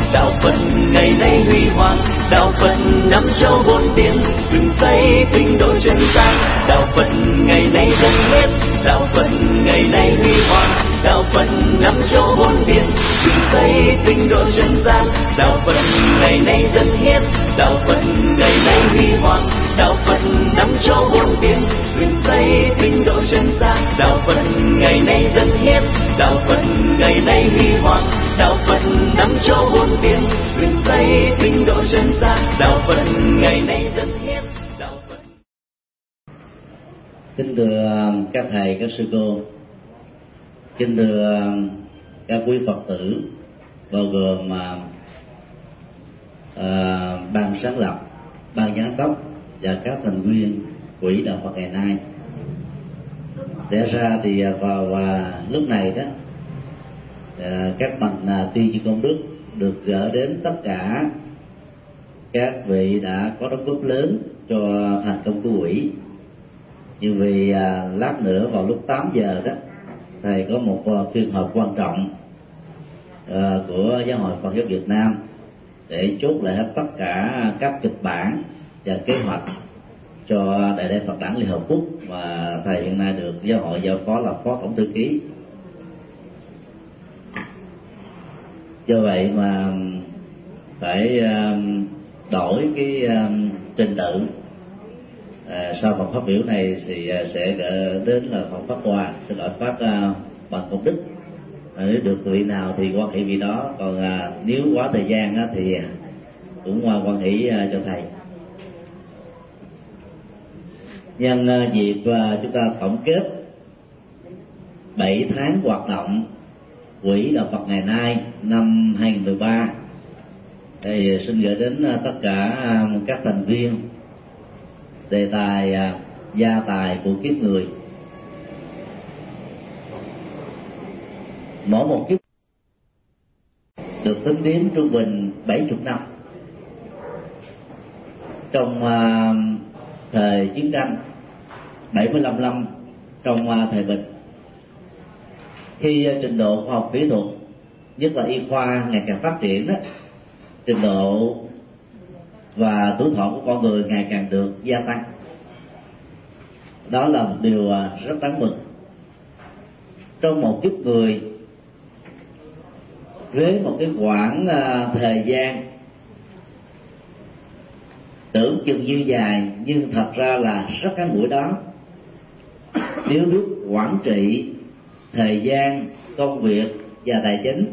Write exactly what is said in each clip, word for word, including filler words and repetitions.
đạo Phật ngày nay huy hoàng, đạo Phật năm châu bốn biển, dựng xây tinh độ chân gian. Đạo Phật ngày nay dân hiến, đạo Phật ngày nay huy hoàng, đạo Phật năm châu bốn biển, dựng xây tinh độ chân gian. Đạo Phật ngày nay dân hiến, đạo Phật ngày nay huy hoàng, đạo Phật năm châu bốn biển, dựng xây tinh độ chân gian. Đạo Phật ngày nay dân hiến, đạo Phật ngày nay huy hoàng, đạo Phật năm châu bốn biển, dựng xây tinh độ chân gian. Đạo Phật ngày nay dân hiến, đạo Phật. Kính thưa các thầy, các sư cô, kính thưa các quý Phật tử, bao gồm à, ban sáng lập, ban giám đốc và các thành viên quỹ đạo Phật ngày nay. Để ra thì vào và lúc này đó, à, các bằng à, tuyên chương công đức được gửi đến tất cả các vị đã có đóng góp lớn cho thành công của quỹ. Nhưng vì à, lát nữa vào lúc tám giờ đó, thầy có một uh, phiên họp quan trọng uh, của Giáo hội Phật giáo Việt Nam để chốt lại hết tất cả các kịch bản và kế hoạch cho Đại lễ Phật đản Liên Hợp Quốc, và thầy hiện nay được giáo hội giao phó là phó tổng thư ký. Do vậy mà phải uh, đổi cái uh, trình tự. À, sau phần phát biểu này thì uh, sẽ gửi đến là phần phát quà, sẽ gọi phát uh, bằng công đức. À, nếu được vị nào thì quan hệ vị đó, còn uh, nếu quá thời gian uh, thì cũng uh, quan hệ uh, cho thầy. Nhân uh, dịp uh, chúng ta tổng kết bảy tháng hoạt động quỹ đạo Phật ngày nay năm hai nghìn không trăm mười ba, thì xin gửi đến uh, tất cả uh, các thành viên đề tài uh, gia tài của kiếp người. Mỗi một kiếp được tính đến trung bình bảy mươi năm. Trong uh, thời chiến tranh, bảy mươi lăm năm trong uh, thời bình. Khi uh, trình độ khoa học kỹ thuật, nhất là y khoa ngày càng phát triển đó, trình độ và tuổi thọ của con người ngày càng được gia tăng. Đó là một điều rất đáng mừng. Trong một kiếp người, với một cái quãng thời gian tưởng chừng như dài nhưng thật ra là rất ngắn ngủi đó, nếu biết quản trị thời gian, công việc và tài chính,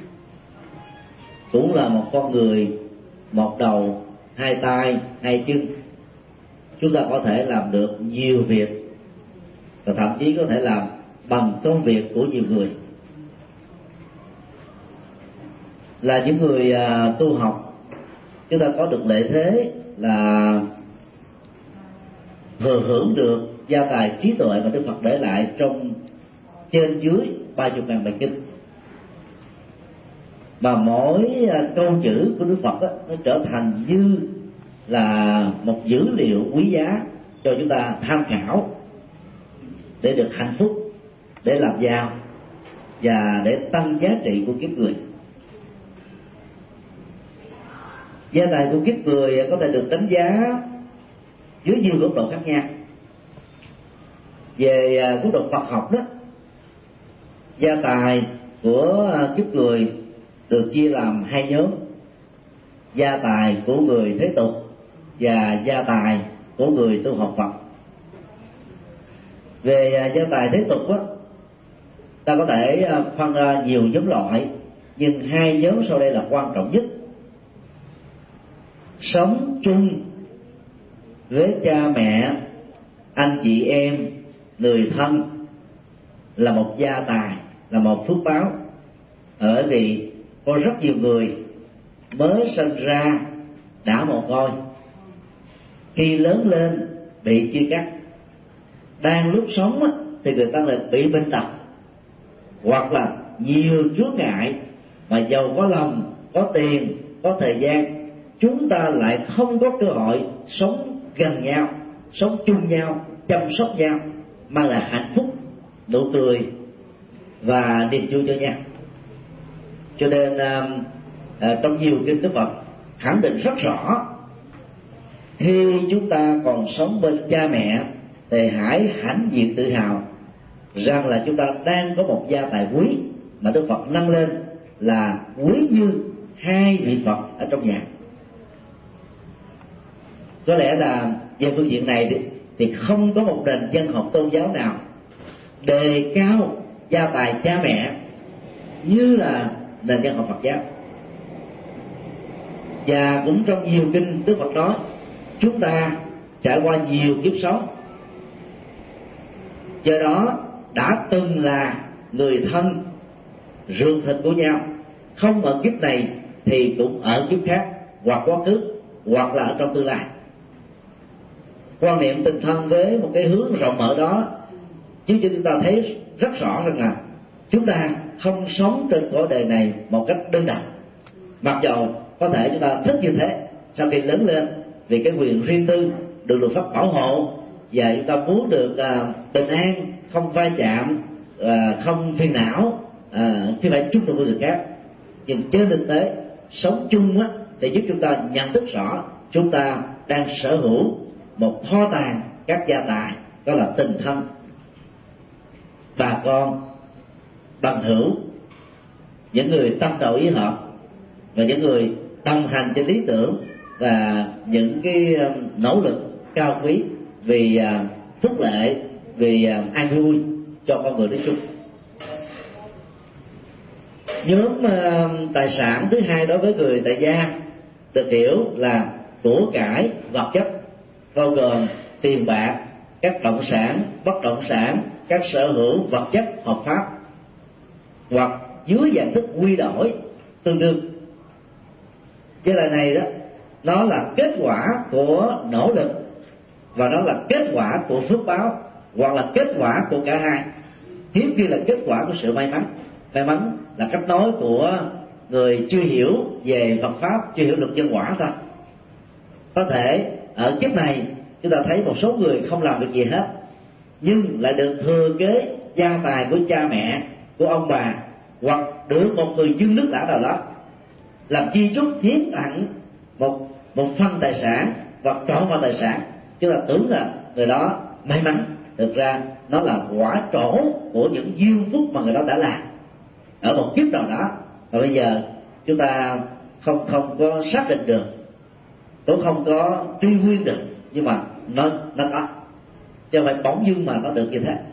cũng là một con người một đầu, hai tay, hai chân, chúng ta có thể làm được nhiều việc, và thậm chí có thể làm bằng công việc của nhiều người. Là những người uh, tu học, chúng ta có được lợi thế là thừa hưởng được gia tài trí tuệ mà Đức Phật để lại trong trên dưới ba mươi ngàn bài kinh. Mà mỗi uh, câu chữ của Đức Phật đó, nó trở thành như là một dữ liệu quý giá cho chúng ta tham khảo để được hạnh phúc, để làm giàu và để tăng giá trị của kiếp người. Gia tài của kiếp người có thể được đánh giá dưới nhiều góc độ khác nhau. Về góc độ Phật học đó, gia tài của kiếp người được chia làm hai nhóm: gia tài của người thế tục và gia tài của người tu học Phật. Về gia tài thế tục á, ta có thể phân ra nhiều nhóm loại, nhưng hai nhóm sau đây là quan trọng nhất. Sống chung với cha mẹ, anh chị em, người thân là một gia tài, là một phước báo. Bởi vì có rất nhiều người mới sinh ra đã mồ côi, khi lớn lên bị chia cắt, đang lúc sống thì người ta lại bị bệnh tật, hoặc là nhiều chướng ngại mà giàu có lòng, có tiền, có thời gian, chúng ta lại không có cơ hội sống gần nhau, sống chung nhau, chăm sóc nhau, mang lại hạnh phúc, nụ cười và niềm vui cho nhau. Cho nên à, trong nhiều kinh Đức Phật khẳng định rất rõ, khi chúng ta còn sống bên cha mẹ thì hãy hãnh diện tự hào rằng là chúng ta đang có một gia tài quý mà Đức Phật nâng lên là quý như hai vị Phật ở trong nhà. Có lẽ là về phương diện này thì, thì không có một nền văn học tôn giáo nào đề cao gia tài cha mẹ như là nền văn học Phật giáo. Và cũng trong nhiều kinh Đức Phật nói chúng ta trải qua nhiều kiếp sống, do đó đã từng là người thân ruột thịt của nhau, không ở kiếp này thì cũng ở kiếp khác, hoặc quá khứ hoặc là ở trong tương lai. Quan niệm tình thân với một cái hướng rộng mở đó giúp cho chúng ta thấy rất rõ rằng là chúng ta không sống trên cõi đời này một cách đơn độc, mặc dầu có thể chúng ta thích như thế sau khi lớn lên vì cái quyền riêng tư được luật pháp bảo hộ, và chúng ta muốn được uh, bình an, không va chạm, uh, không phiền não uh, khi phải chung được với người khác. Nhưng trên thực tế sống chung á để giúp chúng ta nhận thức rõ chúng ta đang sở hữu một kho tàng các gia tài, đó là tình thân, bà con, bằng hữu, những người tâm đầu ý hợp, và những người đồng hành trên lý tưởng, và những cái nỗ lực cao quý vì phúc lệ, vì an vui cho con người nói chung. Nhóm tài sản thứ hai đối với người tại gia được hiểu là của cải vật chất, bao gồm tiền bạc, các động sản, bất động sản, các sở hữu vật chất hợp pháp, hoặc dưới dạng thức quy đổi tương đương. Cái lời này đó, nó là kết quả của nỗ lực, và nó là kết quả của phước báo, hoặc là kết quả của cả hai. Hiếm khi là kết quả của sự may mắn. May mắn là cách nói của người chưa hiểu về Phật pháp, chưa hiểu được nhân quả thôi. Có thể ở kiếp này chúng ta thấy một số người không làm được gì hết, nhưng lại được thừa kế gia tài của cha mẹ, của ông bà, hoặc được một người dân nước lã nào đó làm chi chúc hiến tặng một một phần tài sản hoặc trọn vào tài sản. Chúng ta tưởng là người đó may mắn, thực ra nó là quả trổ của những duyên phúc mà người đó đã làm ở một kiếp nào đó, và bây giờ chúng ta không không có xác định được, cũng không có truy nguyên được, nhưng mà nó nó có, chứ không phải bỗng dưng mà nó được như thế.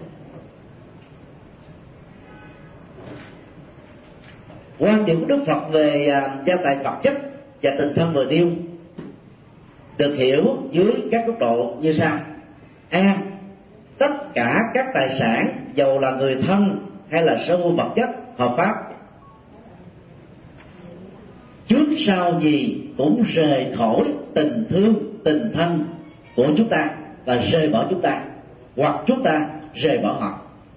Quan điểm của Đức Phật về uh, gia tài vật chất và tình thân vừa nêu được hiểu dưới các góc độ như sau. A. Tất cả các tài sản, dầu là người thân hay là sở hữu vật chất hợp pháp, trước sau gì cũng rời khỏi tình thương, tình thân của chúng ta và rời bỏ chúng ta, hoặc chúng ta rời bỏ họ.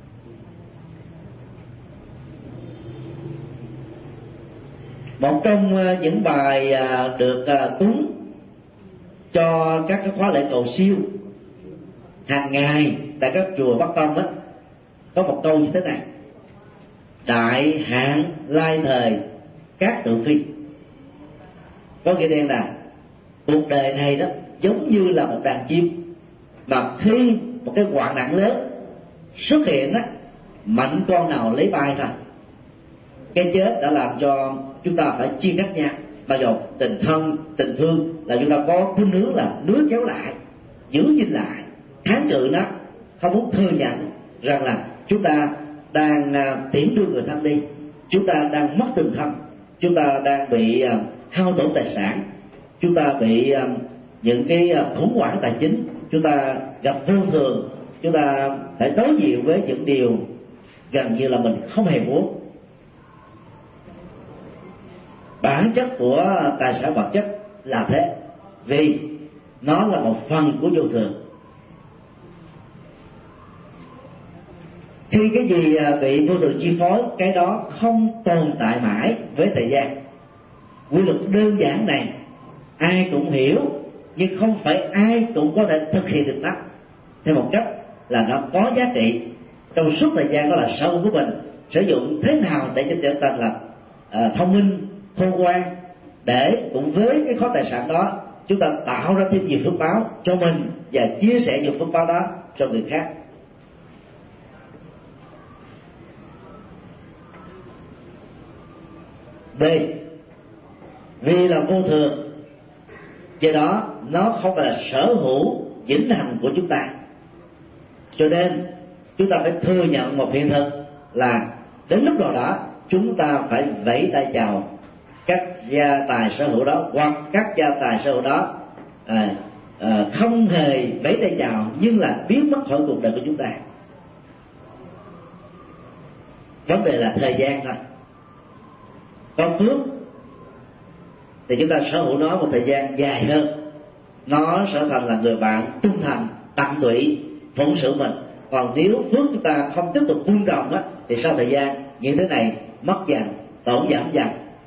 Một trong những bài được cúng cho các cái khóa lễ cầu siêu hàng ngày tại các chùa Bắc Tông đó, có một câu như thế này: đại hạn lai thời các tự phi. Có nghĩa đen là cuộc đời này đó giống như là một đàn chim, mà khi một cái hoạn nạn lớn xuất hiện đó, mạnh con nào lấy bay ra. Cái chết đã làm cho chúng ta phải chia cắt nhau. Bây giờ tình thân, tình thương là chúng ta có khuynh hướng là níu kéo lại, giữ gìn lại, kháng cự nó, không muốn thừa nhận rằng là chúng ta đang tiễn đưa người thân đi, chúng ta đang mất tình thân, chúng ta đang bị hao tổn tài sản, chúng ta bị những cái khủng hoảng tài chính, chúng ta gặp vô thường, chúng ta phải đối diện với những điều gần như là mình không hề muốn. Bản chất của tài sản vật chất là thế, vì nó là một phần của vô thường. Khi cái gì bị vô thường chi phối, cái đó không tồn tại mãi với thời gian. Quy luật đơn giản này ai cũng hiểu, nhưng không phải ai cũng có thể thực hiện được nó theo một cách là nó có giá trị trong suốt thời gian đó là sở hữu của mình. Sử dụng thế nào để cho trở thành là uh, thông minh, khôn ngoan, để cùng với cái khối tài sản đó chúng ta tạo ra thêm nhiều phước báo cho mình và chia sẻ nhiều phước báo đó cho người khác. B. Vì là vô thường, do đó nó không phải là sở hữu vĩnh hằng của chúng ta, cho nên chúng ta phải thừa nhận một hiện thực là đến lúc nào đó chúng ta phải vẫy tay chào các gia tài sở hữu đó, hoặc các gia tài sở hữu đó à, à, không hề vẫy tay chào nhưng là biến mất khỏi cuộc đời của chúng ta. Vấn đề là thời gian thôi. Có phước thì chúng ta sở hữu nó một thời gian dài hơn, nó sẽ thành là người bạn trung thành, tận tụy, phụng sự mình. Còn nếu phước chúng ta không tiếp tục vun trồng á, thì sau thời gian những thứ này mất dần, tổn giảm dần.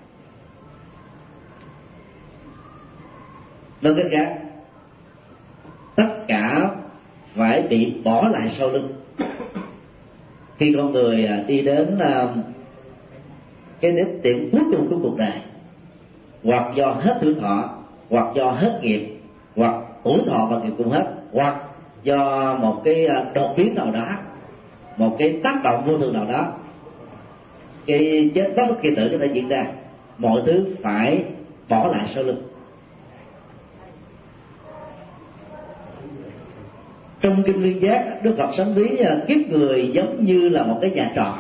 Nói cách khác, tất cả phải bị bỏ lại sau lưng. Khi con người đi đến cái đích điểm cuối cùng của cuộc đời, hoặc do hết tuổi thọ, hoặc do hết nghiệp, hoặc tuổi thọ và nghiệp cùng hết, hoặc do một cái đột biến nào đó, một cái tác động vô thường nào đó, cái chết bất kỳ tử có thể diễn ra, mọi thứ phải bỏ lại sau lưng. Trong Kinh Liên Giác, Đức Phật sánh ví kiếp người giống như là một cái nhà trọ,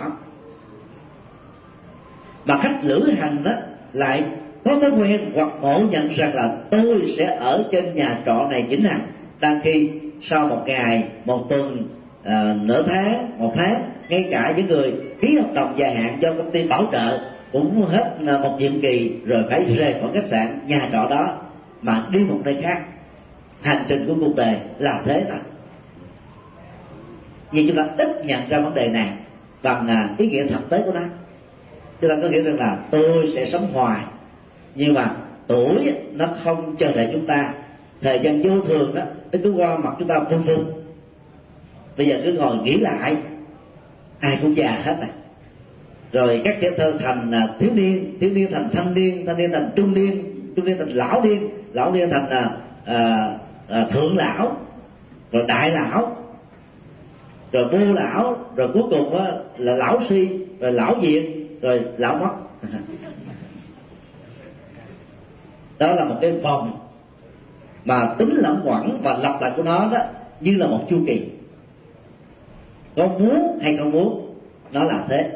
mà khách lữ hành đó lại có thói quen hoặc ngộ nhận rằng là tôi sẽ ở trên nhà trọ này vĩnh hằng, đang khi sau một ngày, một tuần, à, nửa tháng, một tháng, ngay cả những người ký hợp đồng dài hạn do công ty bảo trợ cũng hết một nhiệm kỳ rồi phải rời khỏi khách sạn, nhà trọ đó mà đi một nơi khác. Hành trình của cuộc đời là thế thôi. Nhưng chúng ta ít nhận ra vấn đề này bằng ý nghĩa thực tế của nó. Chúng ta có nghĩa rằng là tôi sẽ sống hoài, nhưng mà tuổi nó không chờ đợi chúng ta, thời gian vô thường đó nó cứ qua mặt chúng ta phun phun. Bây giờ cứ ngồi nghĩ lại, ai cũng già hết này. Rồi các trẻ thơ thành thiếu niên, thiếu niên thành thanh niên, thanh niên thành trung niên, trung niên thành lão niên, lão niên thành à, à, à, thượng lão, rồi đại lão, rồi vô lão, rồi cuối cùng á, là lão suy, rồi lão diệt, rồi lão mất. Đó là một cái vòng mà tính lẳng quẩn và lặp lại của nó đó như là một chu kỳ. Có muốn hay không muốn, nó là thế.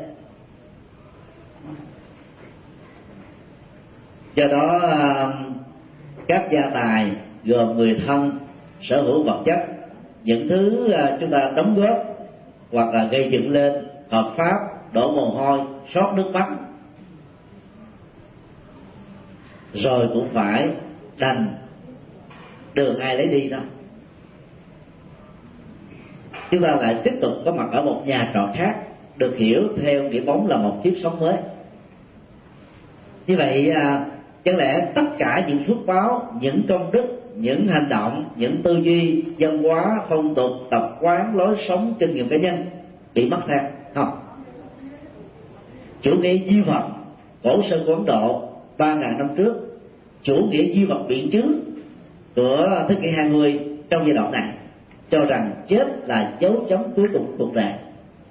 Do đó các gia tài gồm người thân, sở hữu vật chất, những thứ chúng ta đóng góp hoặc là gây dựng lên hợp pháp, đổ mồ hôi, xót nước mắt, rồi cũng phải đành đường ai lấy đi đó. Chúng ta lại tiếp tục có mặt ở một nhà trọ khác, được hiểu theo nghĩa bóng là một kiếp sống mới. Như vậy à, chẳng lẽ tất cả những phước báo, những công đức, những hành động, những tư duy, văn hóa, phong tục, tập quán, lối sống, kinh nghiệm cá nhân bị mất theo? Không. Chủ nghĩa duy vật cổ sơn của Ấn Độ ba ngàn năm trước, chủ nghĩa duy vật biện chứng của thế kỷ hai mươi trong giai đoạn này cho rằng chết là dấu chấm cuối cùng của cuộc đời.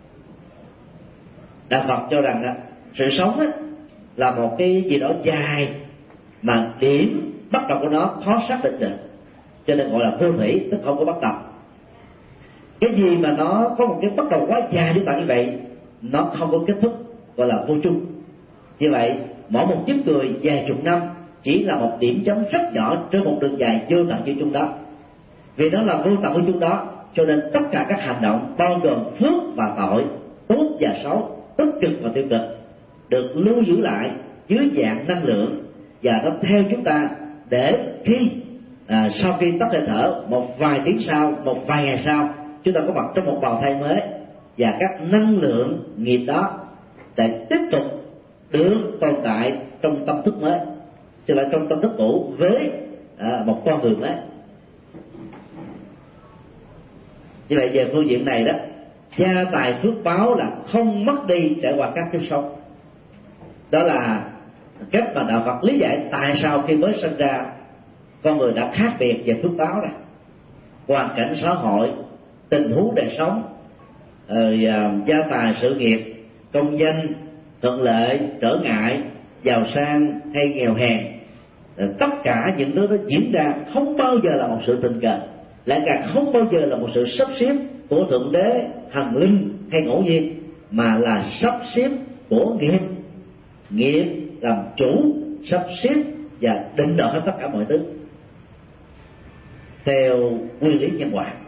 Đạo Phật cho rằng đó, sự sống đó là một cái gì đó dài mà điểm bắt đầu của nó khó xác định được, cho nên gọi là vô thủy, tức không có bắt đầu. Cái gì mà nó có một cái bắt đầu quá dài như vậy như vậy, nó không có kết thúc, gọi là vô chung. Như vậy mỗi một kiếp người dài chục năm chỉ là một điểm chấm rất nhỏ trên một đường dài vô tận vô chung đó. Vì nó là vô tận vô chung đó, cho nên tất cả các hành động bao gồm phước và tội, tốt và xấu, tích cực và tiêu cực, được lưu giữ lại dưới dạng năng lượng, và nó theo chúng ta để khi à, sau khi tắt hơi thở, một vài tiếng sau, một vài ngày sau, chúng ta có mặt trong một bào thai mới, và các năng lượng nghiệp đó để tiếp tục được tồn tại trong tâm thức mới, chứ lại trong tâm thức cũ với à, một con người mới. Như vậy về phương diện này đó, gia tài phước báo là không mất đi trải qua các kiếp sống. Đó là cách mà đạo Phật lý giải tại sao khi mới sinh ra con người đã khác biệt về phước báo này, hoàn cảnh xã hội, tình huống đời sống, rồi gia tài sự nghiệp, công danh, thuận lợi, trở ngại, giàu sang hay nghèo hèn. Tất cả những thứ đó diễn ra không bao giờ là một sự tình cờ, lại càng không bao giờ là một sự sắp xếp của thượng đế, thần linh hay ngẫu nhiên, mà là sắp xếp của nghiệp. Nghiệp làm chủ, sắp xếp và định đoạt hết tất cả mọi thứ theo nguyên lý nhân quả.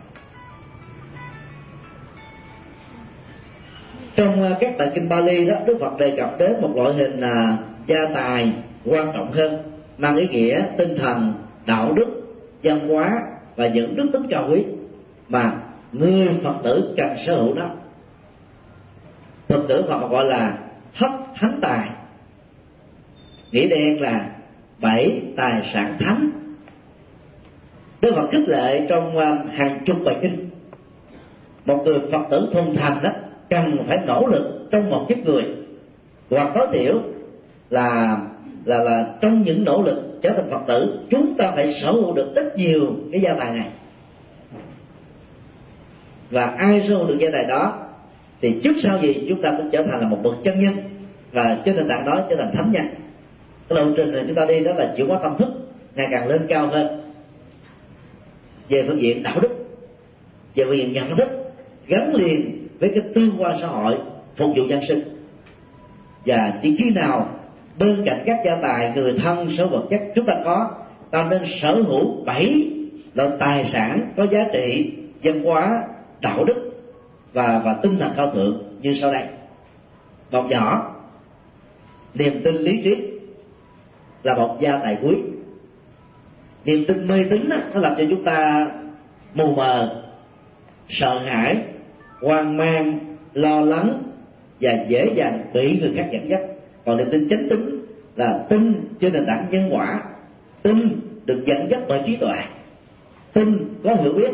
Trong các bài kinh Pali đó, Đức Phật đề cập đến một loại hình là gia tài quan trọng hơn, mang ý nghĩa tinh thần, đạo đức, văn hóa và những đức tính cao quý mà người Phật tử cần sở hữu đó. Phật tử Phật gọi là thất thánh tài, nghĩa đen là bảy tài sản thánh. Đức Phật khích lệ trong hàng chục bài kinh, một người Phật tử thuần thành đó cần phải nỗ lực trong một kiếp người, hoặc tối thiểu là là là trong những nỗ lực trở thành Phật tử, chúng ta phải sở hữu được ít nhiều cái gia tài này. Và ai sở hữu được gia tài đó thì trước sau gì chúng ta cũng trở thành là một bậc chân nhân, và trên nền tảng đó trở thành thánh nhân. Cái lộ trình này chúng ta đi đó là chuyển hóa tâm thức ngày càng lên cao hơn về phương diện đạo đức, về phương diện nhận thức, gắn liền với cái tương quan xã hội, phục vụ dân sinh. Và chỉ khi nào bên cạnh các gia tài, người thân, sở vật chất chúng ta có, ta nên sở hữu bảy loại tài sản có giá trị văn hóa, đạo đức và và tinh thần cao thượng như sau đây. Một nhỏ, niềm tin lý trí là một gia tài quý. Niềm tin mê tín đó, nó làm cho chúng ta mù mờ, sợ hãi, hoang mang, lo lắng và dễ dàng bị người khác dẫn dắt. Còn niềm tin chánh tín là tin trên nền tảng nhân quả, tin được dẫn dắt bởi trí tuệ, tin có hiểu biết.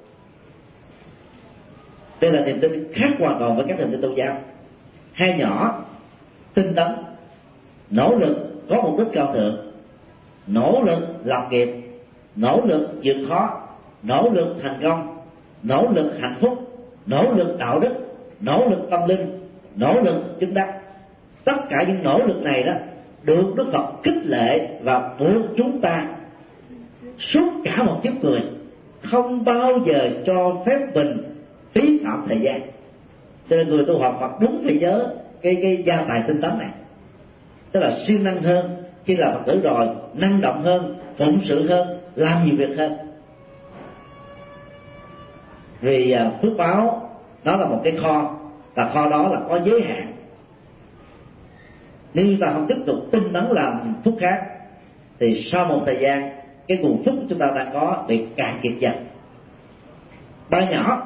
Đây là niềm tin khác hoàn toàn với các niềm tin tôn giáo. Hai nhỏ, tinh tấn, nỗ lực có mục đích cao thượng, nỗ lực lập nghiệp, nỗ lực vượt khó, nỗ lực thành công, nỗ lực hạnh phúc, nỗ lực đạo đức, nỗ lực tâm linh, nỗ lực chứng đắc. Tất cả những nỗ lực này đó được Đức Phật khích lệ và buộc chúng ta suốt cả một kiếp người không bao giờ cho phép mình phí phạm thời gian. Cho nên người tu học Phật đúng phải nhớ cái cái gia tài tinh tấn này, tức là siêng năng hơn khi là Phật tử rồi, năng động hơn, phụng sự hơn, làm nhiều việc hơn. Vì phước báo nó là một cái kho, và kho đó là có giới hạn. Nếu chúng ta không tiếp tục tinh tấn làm phúc khác thì sau một thời gian cái nguồn phúc chúng ta đang có bị cạn kiệt dần. Ba nhỏ,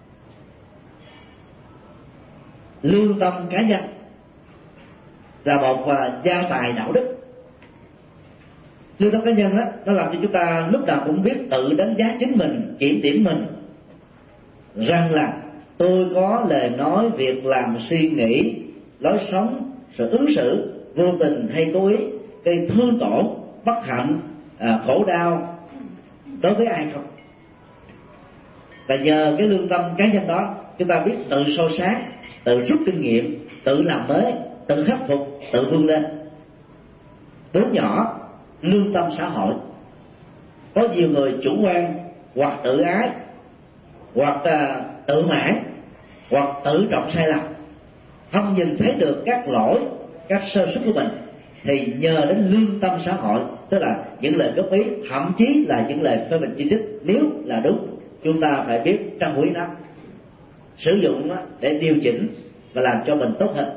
lương tâm cá nhân là một gia tài đạo đức. Lương tâm cá nhân đó, nó làm cho chúng ta lúc nào cũng biết tự đánh giá chính mình, kiểm điểm mình, rằng là tôi có lời nói, việc làm, suy nghĩ, lối sống, sự ứng xử vô tình hay cố ý gây thương tổn, bất hạnh, à, khổ đau đối với ai không. Và nhờ cái lương tâm cá nhân đó, chúng ta biết tự soi sáng, tự rút kinh nghiệm, tự làm mới, tự khắc phục, tự vươn lên. Bốn nhỏ, lương tâm xã hội. Có nhiều người chủ quan hoặc tự ái, hoặc à, tự mãn, hoặc tự trọng sai lầm, không nhìn thấy được các lỗi, các sơ suất của mình, thì nhờ đến lương tâm xã hội, tức là những lời góp ý, thậm chí là những lời phê bình chỉ trích, nếu là đúng, chúng ta phải biết trân quý nó, sử dụng nó để điều chỉnh và làm cho mình tốt hơn.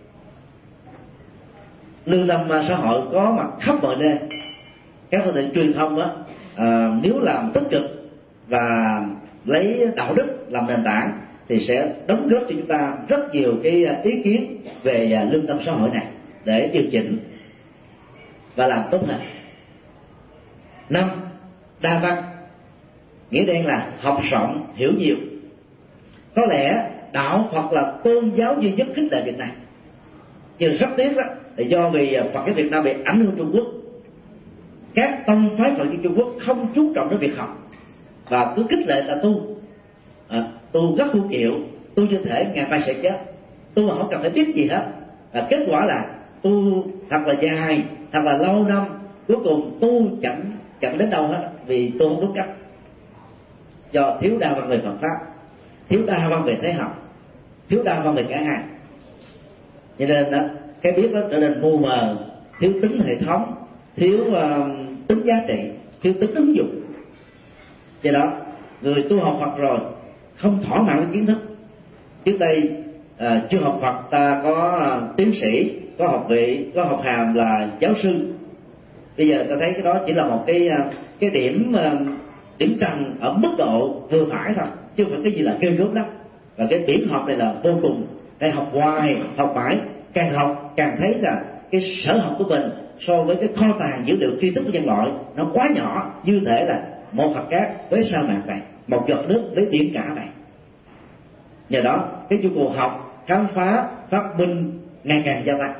Lương tâm xã hội có mặt khắp mọi nơi. Các phương tiện truyền thông đó, à, nếu làm tích cực và lấy đạo đức làm nền tảng thì sẽ đóng góp cho chúng ta rất nhiều cái ý kiến về lương tâm xã hội này để điều chỉnh và làm tốt hơn. Năm, đa văn, nghĩa đen là học rộng, hiểu nhiều. Có lẽ đạo Phật là tôn giáo duy nhất khích lệ việc này, nhưng rất tiếc đó, thì do vì Phật giáo Việt Nam bị ảnh hưởng Trung Quốc, các tông phái Phật giáo Trung Quốc không chú trọng đến việc học và cứ khích lệ ta tu, à, tu rất hữu hiệu, tu như thể ngày mai sẽ chết, tu mà không cần phải biết gì hết. À, kết quả là tu thật là dài, thật là lâu năm, cuối cùng tu chẳng chẳng đến đâu hết, vì tu không đúng cách, do thiếu đa văn về Phật pháp, thiếu đa văn về thế học, thiếu đa văn về cả hai. Cho nên đó, cái biết đó trở nên mù mờ, thiếu tính hệ thống, thiếu uh, tính giá trị, thiếu tính ứng dụng. Do đó người tu học Phật rồi không thỏa mãn với kiến thức. Trước đây uh, chưa học Phật ta có uh, tiến sĩ, có học vị, có học hàm là giáo sư. Bây giờ ta thấy cái đó chỉ là một cái uh, cái điểm uh, điểm trần ở mức độ vừa phải thôi, chứ không phải cái gì là ghê gớm lắm. Và cái biển học này là vô cùng, phải học hoài, học mãi, càng học càng thấy là cái sở học của mình so với cái kho tàng dữ liệu tri thức của nhân loại nó quá nhỏ, như thể là một hạt cát với sa mạc vậy, một giọt nước với biển cả vậy. Nhờ đó cái nhu cầu học, khám phá, phát minh ngày càng gia tăng.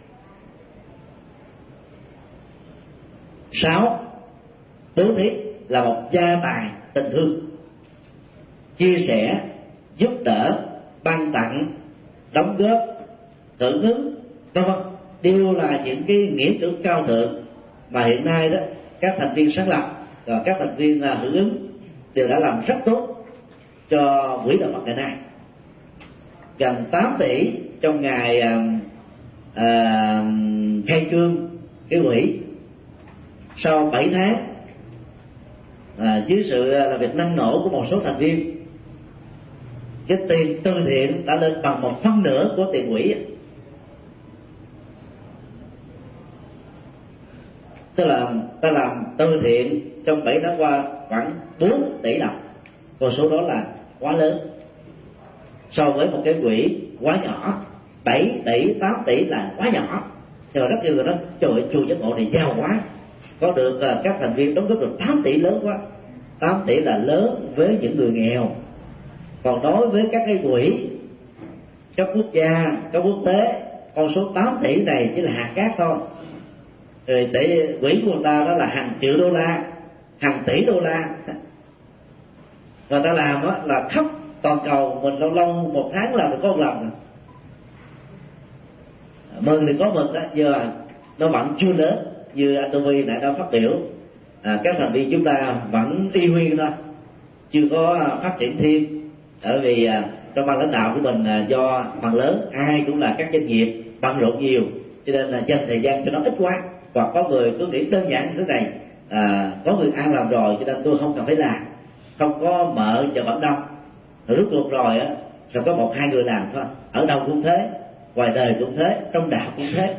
Sáu, bố thí là một gia tài tình thương, chia sẻ, giúp đỡ, ban tặng, đóng góp, hưởng ứng, vân vân, đều là những cái nghĩa cử cao thượng mà hiện nay đó các thành viên sáng lập và các thành viên hưởng ứng đều đã làm rất tốt cho quỹ đạo Phật ngày nay. Gần tám tỷ trong ngày à, à, khai trương cái quỹ, sau bảy tháng à, dưới sự làm việc năng nổ của một số thành viên, cái tiền từ thiện đã lên bằng một phân nửa của tiền quỹ. Tức là ta làm từ thiện trong bảy tháng qua khoảng bốn tỷ đồng, con số đó là quá lớn so với một cái quỹ quá nhỏ. Bảy tỷ, tám tỷ là quá nhỏ, nhưng mà rất nhiều người nói trời ơi, chùa Giác Ngộ này giàu quá, có được các thành viên đóng góp được tám tỷ lớn quá. Tám tỷ là lớn với những người nghèo, còn đối với các cái quỹ các quốc gia, các quốc tế, con số tám tỷ này chỉ là hạt cát thôi. Rồi tỷ quỹ của người ta đó là hàng triệu đô la, hàng tỷ đô la. Người ta làm đó là khắp toàn cầu, mình lâu lâu một tháng làm được có một lần. Mừng thì có mừng đó, giờ nó vẫn chưa lớn như anh Tô Vi nãy đã phát biểu. À, các thành viên chúng ta vẫn y nguyên thôi, chưa có phát triển thêm, bởi vì à, trong ban lãnh đạo của mình à, do phần lớn ai cũng là các doanh nghiệp bận rộn nhiều, cho nên là dành thời gian cho nó ít quá. Hoặc có người cứ nghĩ đơn giản như thế này, à, có người ăn làm rồi cho nên tôi không cần phải làm, không có mợ chờ vẫn đông. Rồi rút cuộc rồi á, sẽ có một hai người làm thôi. Ở đâu cũng thế, ngoài đời cũng thế, trong đạo cũng thế.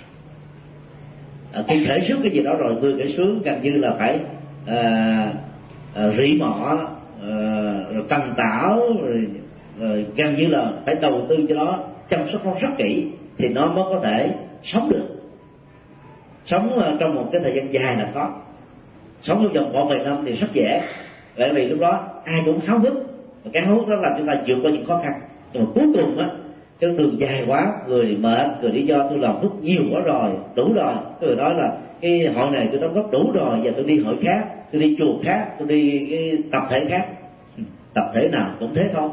À, khi khởi xướng cái gì đó rồi, người khởi xướng gần như là phải à, à, rỉ mọ, à, rồi tần tảo, rồi, rồi gần như là phải đầu tư cho nó, chăm sóc nó rất kỹ thì nó mới có thể sống được. Sống trong một cái thời gian dài là có, sống trong vòng một vài năm thì rất dễ, bởi vì lúc đó ai cũng háo hức, và cái háo hức đó làm chúng ta vượt qua những khó khăn. Nhưng mà cuối cùng á, cái đường dài quá, người mệt, người lý do tôi làm phúc nhiều quá rồi, đủ rồi. Người nói là cái hội này tôi đóng góp đủ rồi, giờ tôi đi hội khác, tôi đi chùa khác, tôi đi cái tập thể khác. Tập thể nào cũng thế thôi.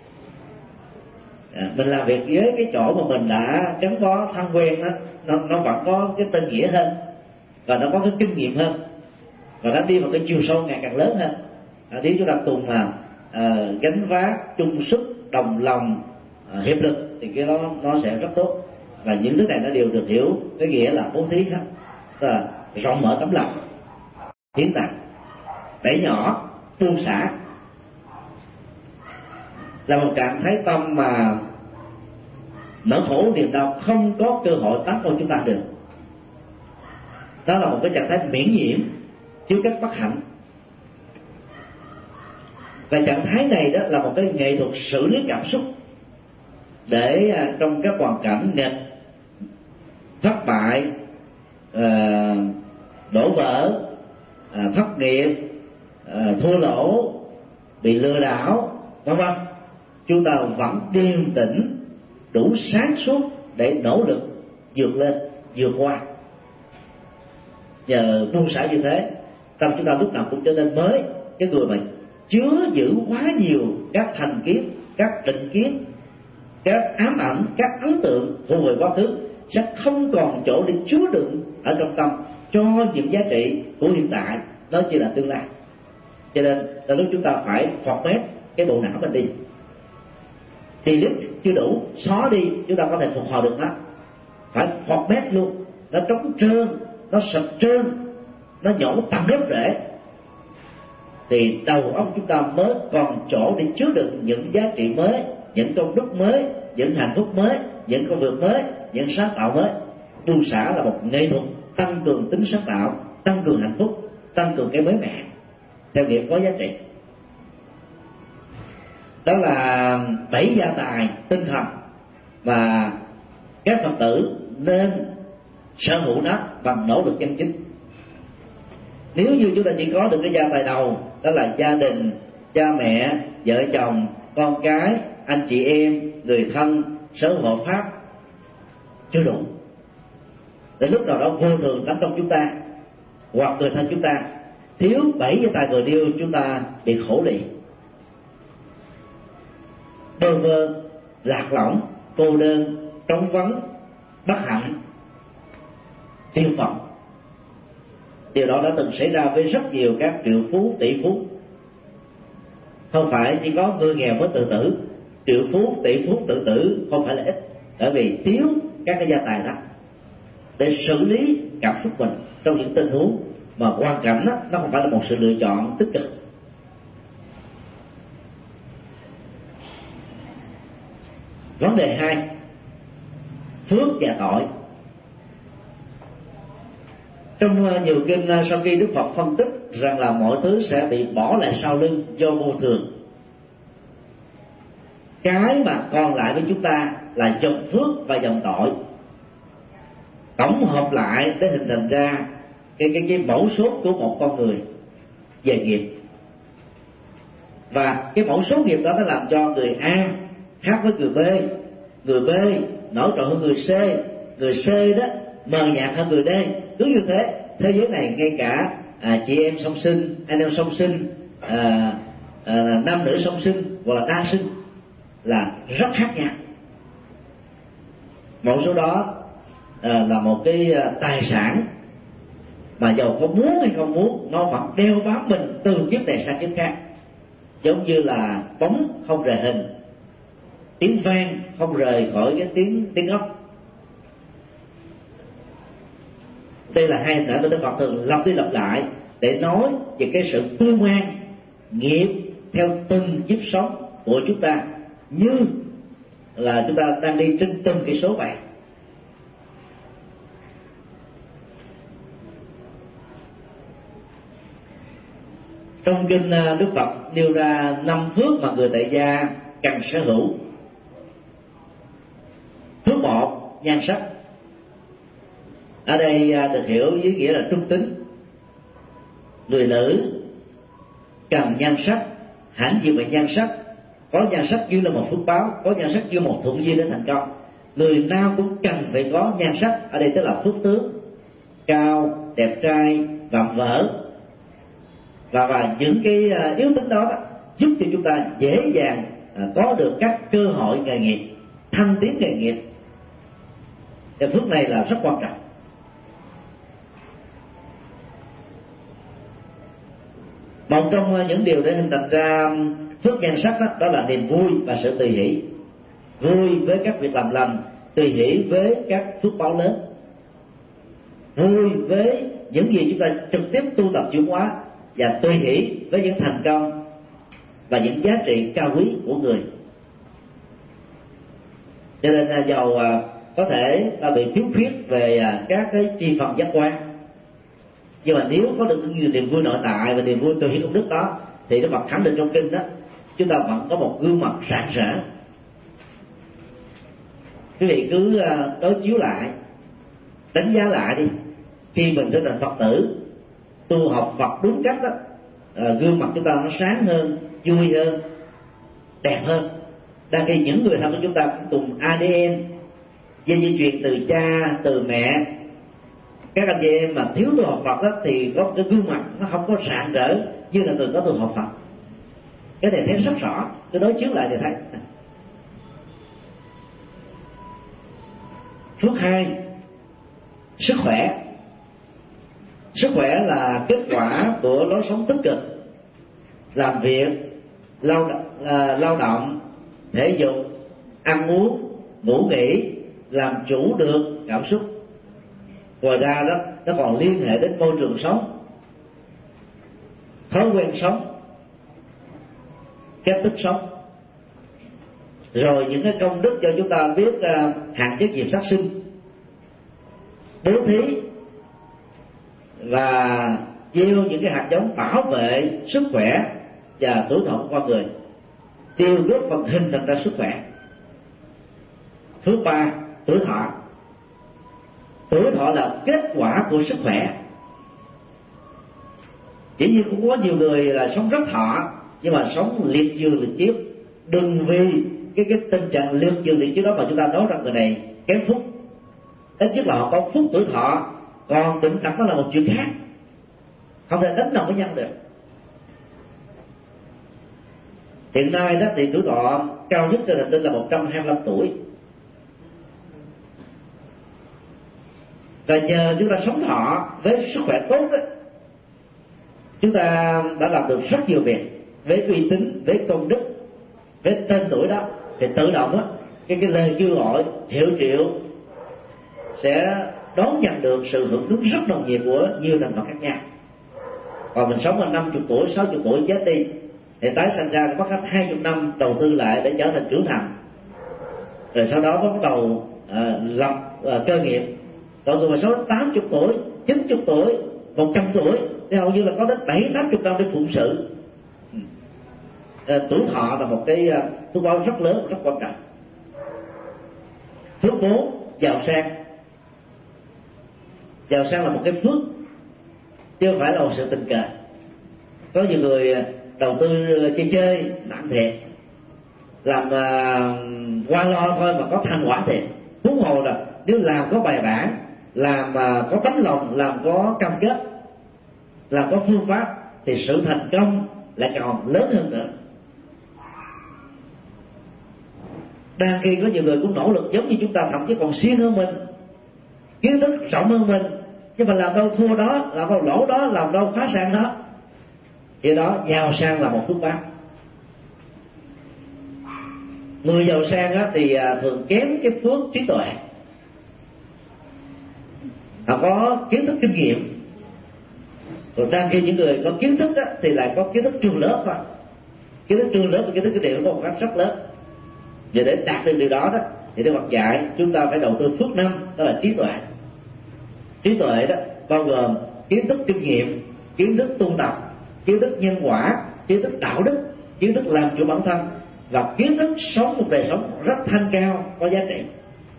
À, mình làm việc với cái chỗ mà mình đã gắn bó thân quen á, nó, nó vẫn có cái tên nghĩa hơn, và nó có cái kinh nghiệm hơn, và nó đi vào cái chiều sâu ngày càng lớn hơn. À, nếu chúng ta cùng là à, gánh vác, chung sức, đồng lòng, à, hiệp lực thì cái đó nó sẽ rất tốt. Và những thứ này nó đều được hiểu cái nghĩa là bố thí hết, tức là rộng mở tấm lòng, hiến tặng, đẩy nhỏ, buông xả, là một trạng thái tâm mà nỗi khổ niềm đau không có cơ hội tấn công chúng ta được. Đó là một cái trạng thái miễn nhiễm, thiếu cách bất hạnh. Và trạng thái này đó là một cái nghệ thuật xử lý cảm xúc, để trong các hoàn cảnh nghịch, thất bại, đổ vỡ, thất nghiệp, thua lỗ, bị lừa đảo, vân vân, chúng ta vẫn điềm tĩnh, đủ sáng suốt để nỗ lực vượt lên, vượt qua. Nhờ buông xả như thế, tâm chúng ta lúc nào cũng trở nên mới. Cái người mà chứa giữ quá nhiều các thành kiến, các định kiến, các ám ảnh, các ấn tượng thuộc về quá khứ sẽ không còn chỗ để chứa đựng ở trong tâm cho những giá trị của hiện tại, đó chỉ là tương lai. Cho nên là lúc chúng ta phải format cái bộ não mình đi. Delete chưa đủ, xóa đi chúng ta có thể phục hồi được nó. Phải format luôn, nó trống trơn, nó sạch trơn, nó nhổ tận gốc rễ, thì đầu óc chúng ta mới còn chỗ để chứa đựng những giá trị mới, những công đức mới, những hạnh phúc mới, những công việc mới, những sáng tạo mới. Buông xả là một nghệ thuật tăng cường tính sáng tạo, tăng cường hạnh phúc, tăng cường cái mới mẻ theo nghĩa có giá trị. Đó là bảy gia tài tinh thần mà các Phật tử nên sở hữu nó bằng nỗ lực chân chính. Nếu như chúng ta chỉ có được cái gia tài đầu, đó là gia đình, cha mẹ, vợ chồng, con cái, anh chị em, người thân, sở hữu hộ pháp, chưa đủ. Đến lúc nào đó vô thường tấn công chúng ta hoặc người thân chúng ta thiếu bảy gia tài vừa nêu, chúng ta bị khổ lụy, bơ vơ, lạc lõng, cô đơn, trống vắng, bất hạnh, tiêu vọng. Điều đó đã từng xảy ra với rất nhiều các triệu phú, tỷ phú. Không phải chỉ có người nghèo mới tự tử, triệu phú, tỷ phú tự tử không phải là ít, bởi vì thiếu các cái gia tài đó để xử lý cảm xúc mình trong những tình huống mà hoàn cảnh đó, nó không phải là một sự lựa chọn tích cực. Vấn đề hai, phước và tội. Trong nhiều kinh, sau khi Đức Phật phân tích rằng là mọi thứ sẽ bị bỏ lại sau lưng do vô thường, cái mà còn lại với chúng ta là dòng phước và dòng tội, tổng hợp lại để hình thành ra cái cái cái mẫu số của một con người về nghiệp. Và cái mẫu số nghiệp đó nó làm cho người A khác với người B, người B nổi trội hơn người C, người C đó mờ nhạt hơn người D. Cứ như thế, thế giới này ngay cả à, chị em song sinh, anh em song sinh, à, à, nam nữ song sinh hoặc là đa sinh là rất khác nhau. Mẫu số đó à, là một cái tài sản mà dầu có muốn hay không muốn, nó vẫn đeo bám mình từ kiếp này sang kiếp khác. Giống như là bóng không rời hình, tiếng vang không rời khỏi cái tiếng tiếng ốc. Đây là hai hình ảnh mà Đức Phật thường lặp đi lặp lại để nói về cái sự tương quan nghiệp theo từng kiếp sống của chúng ta, như là chúng ta đang đi trên từng cái số vậy. Trong kinh Đức Phật nêu ra năm phước mà người tại gia cần sở hữu. Phước một, nhan sắc. Ở đây được hiểu với nghĩa là trung tính. Người nữ cần nhan sắc, hãnh diện về nhan sắc, có nhan sắc như là một phước báo, có nhan sắc như một thuận duyên để thành công. Người nào cũng cần phải có nhan sắc, ở đây tức là phước tướng, cao, đẹp trai, vạm vỡ. Và, và những cái yếu tính đó, đó giúp cho chúng ta dễ dàng có được các cơ hội nghề nghiệp, thăng tiến nghề nghiệp. Cái phước này là rất quan trọng. Một trong những điều để hình thành ra phước nhan sắc đó, đó là niềm vui và sự tùy hỷ. Vui với các việc làm lành, tùy hỷ với các phước báo lớn. Vui với những gì chúng ta trực tiếp tu tập chuyển hóa, và tùy hỷ với những thành công và những giá trị cao quý của người. Cho nên là dầu có thể ta bị thiếu khuyết về các cái chi phần giác quan, nhưng mà nếu có được nhiều niềm vui nội tại và niềm vui tùy hỷ công đức đó, thì nó Phật khẳng định trong kinh đó, chúng ta vẫn có một gương mặt rạng rỡ. Quý vị cứ đối chiếu lại, đánh giá lại đi. Khi mình trở thành Phật tử, tu học Phật đúng cách đó, à, gương mặt chúng ta nó sáng hơn, vui hơn, đẹp hơn. Đang khi những người thân của chúng ta cũng cùng a đê en dây di truyền từ cha từ mẹ. Các anh chị em mà thiếu tu học Phật đó, thì có cái gương mặt nó không có rạng rỡ như là người có tu học Phật. Cái này thấy rất rõ, cái đối chiếu lại thì thấy. Phước hai, sức khỏe. Sức khỏe là kết quả của lối sống tích cực, làm việc, lao động, à, lao động, thể dục, ăn uống, ngủ nghỉ, làm chủ được cảm xúc. Ngoài ra đó, nó còn liên hệ đến môi trường sống, thói quen sống, cách thức sống, rồi những cái công đức cho chúng ta biết uh, hạn chế nghiệp sát sinh, bố thí và gieo những cái hạt giống bảo vệ sức khỏe và tuổi thọ của con người, đều góp phần hình thành ra sức khỏe. Thứ ba, tuổi thọ. Tuổi thọ là kết quả của sức khỏe. Chỉ như cũng có nhiều người là sống rất thọ nhưng mà sống liệt giường liệt chiếu. Đừng vì cái cái tình trạng liệt giường liệt chiếu đó mà chúng ta nói rằng người này kém phúc. Ít nhất là họ có phúc tuổi thọ, còn bệnh tật nó là một chuyện khác, không thể đánh đồng với nhau được. Hiện nay đó thì tuổi thọ cao nhất trên hành tinh là một trăm hai mươi lăm tuổi. Và nhờ chúng ta sống thọ với sức khỏe tốt đó, chúng ta đã làm được rất nhiều việc với uy tín, với công đức, với tên tuổi đó, thì tự động đó, cái cái lời kêu gọi hiệu triệu sẽ đón nhận được sự hưởng ứng rất nồng nhiệt của nhiều thành phần khác nhau. Còn mình sống ở năm mươi tuổi, sáu mươi tuổi chết đi, thì tái sinh ra mất hết hai mươi năm đầu tư lại để trở thành trưởng thành, rồi sau đó bắt đầu uh, lập uh, cơ nghiệp. Còn rồi mà sống tám mươi tuổi, chín mươi tuổi, một trăm tuổi thì hầu như là có đến bảy tám mươi năm để phụng sự. À, tuổi thọ là một cái uh, phước báo rất lớn, rất quan trọng. Phước bốn, giàu sang. Giàu sang là một cái phước chứ không phải là một sự tình cờ. Có nhiều người đầu tư chơi chơi nặng thiệt, làm uh, qua lo thôi mà có thành quả thiệt. Huống hồ là nếu làm có bài bản, làm uh, có tấm lòng, làm có cam kết, làm có phương pháp, thì sự thành công lại còn lớn hơn nữa. Đang khi có nhiều người cũng nỗ lực giống như chúng ta, thậm chí còn siêng hơn mình, kiến thức rộng hơn mình, nhưng mà làm đâu thua đó, làm đâu lỗ đó, làm đâu phá sản đó. Vì đó giàu sang là một phước báo. Người giàu sang á, thì thường kém cái phước trí tuệ. Họ có kiến thức kinh nghiệm, còn đang khi những người có kiến thức á, thì lại có kiến thức trường lớp thôi. Kiến thức trường lớp và kiến thức kinh nghiệm nó có một cách rất lớn. Và để đạt được điều đó đó thì Đức Phật dạy chúng ta phải đầu tư phước năm, đó là trí tuệ. Trí tuệ đó bao gồm kiến thức kinh nghiệm, kiến thức tu tập, kiến thức nhân quả, kiến thức đạo đức, kiến thức làm chủ bản thân, và kiến thức sống một đời sống rất thanh cao, có giá trị.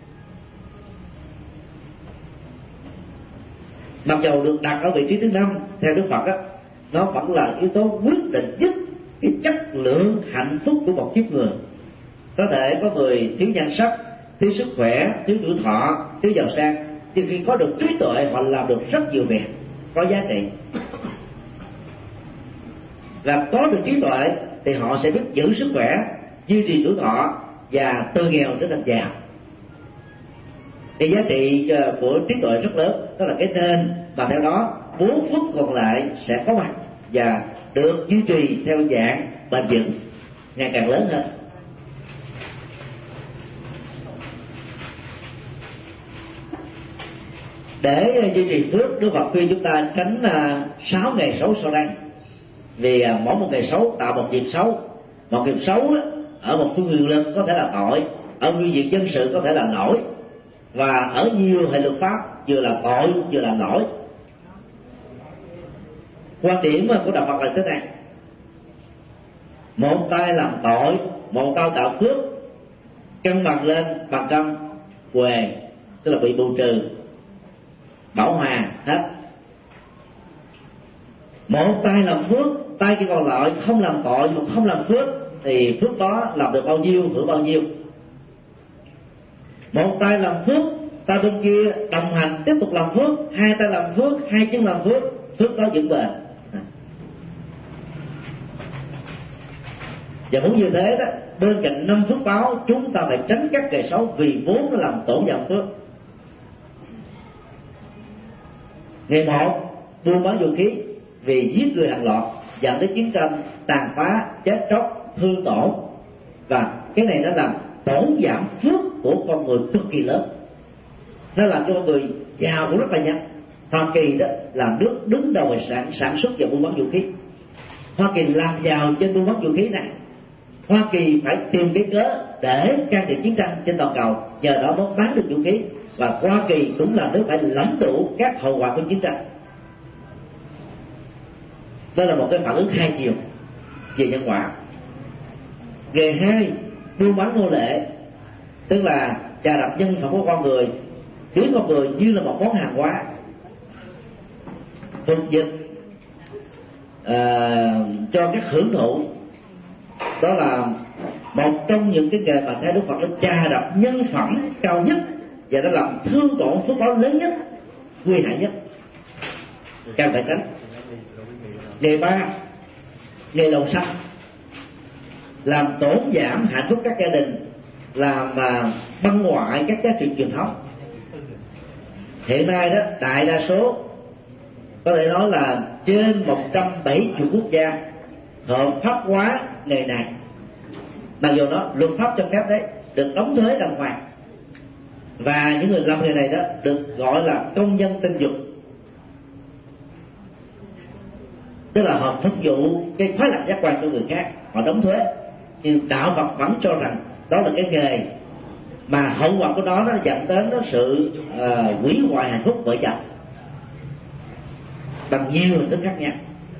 Mặc dầu được đặt ở vị trí thứ năm theo Đức Phật á, nó vẫn là yếu tố quyết định nhất cái chất lượng hạnh phúc của một kiếp người. Có thể có người thiếu nhan sắc, thiếu sức khỏe, thiếu tuổi thọ, thiếu giàu sang, nhưng khi có được trí tuệ họ làm được rất nhiều việc có giá trị. Và có được trí tuệ thì họ sẽ biết giữ sức khỏe, duy trì tuổi thọ và từ nghèo trở thành giàu. Thì giá trị của trí tuệ rất lớn, đó là cái nền mà theo đó bốn phước còn lại sẽ có mặt và được duy trì theo dạng bền vững ngày càng lớn hơn. Để duy trì phước, Đức Phật khuyên chúng ta tránh sáu ngày xấu sau đây. Vì mỗi một ngày xấu tạo một nghiệp xấu. Một nghiệp xấu ở một phương quyền lực có thể là tội, ở phương diện dân sự có thể là lỗi, và ở nhiều hệ luật pháp vừa là tội vừa là lỗi. Quan điểm của Đạo Phật là thế này: một tay làm tội, một tay tạo phước, cân bằng lên bằng cân huề, tức là bị bù trừ, bảo hòa hết. Một tay làm phước, tay kia còn lại không làm tội mà không làm phước, thì phước đó làm được bao nhiêu hưởng bao nhiêu. một tay làm phước, tay bên kia đồng hành tiếp tục làm phước, hai tay làm phước, hai chân làm phước, phước đó vững bền. Và muốn như thế đó, bên cạnh năm phước báo, chúng ta phải tránh các kẻ xấu vì vốn nó làm tổn giảm phước. Ngày một, buôn bán vũ khí vì giết người hàng loạt dẫn đến chiến tranh, tàn phá, chết chóc, thương tổn, và cái này nó làm tổn giảm phước của con người cực kỳ lớn. Nó làm cho con người giàu cũng rất là nhanh. Hoa Kỳ đó là nước đứng đầu về sản sản xuất và buôn bán vũ khí. Hoa Kỳ làm giàu trên buôn bán vũ khí này. Hoa Kỳ phải tìm cái cớ để can thiệp chiến tranh trên toàn cầu, nhờ đó mới bán được vũ khí. Và Hoa Kỳ cũng là nước phải lãnh đủ các hậu quả của chiến tranh. Đó là một cái phản ứng hai chiều về nhân quả. Ngày hai, buôn bán nô lệ, tức là chà đạp nhân phẩm của con người, biến con người như là một món hàng hóa, phục dịch uh, cho các hưởng thụ. Đó là một trong những cái nghề mà theo Đức Phật nó chà đạp nhân phẩm cao nhất, và nó làm thương tổn phước báo lớn nhất, nguy hại nhất, càng phải tránh. Ngày ba, nghề lầu xanh, làm tổn giảm hạnh phúc các gia đình, làm mà băng hoại các giá trị truyền thống. Hiện nay đó, đại đa số có thể nói là trên một trăm bảy mươi quốc gia hợp pháp hóa nghề này, mặc dù nó luật pháp cho phép đấy, được đóng thuế đàng hoàng. Và những người làm nghề này đó được gọi là công nhân tình dục, tức là họ phục vụ cái khoái lạc giác quan cho người khác, họ đóng thuế. Nhưng đạo Phật vẫn cho rằng đó là cái nghề mà hậu quả của nó nó dẫn đến nó sự uh, hủy hoại hạnh phúc vợ chồng bằng nhiều hình thức khác nhau.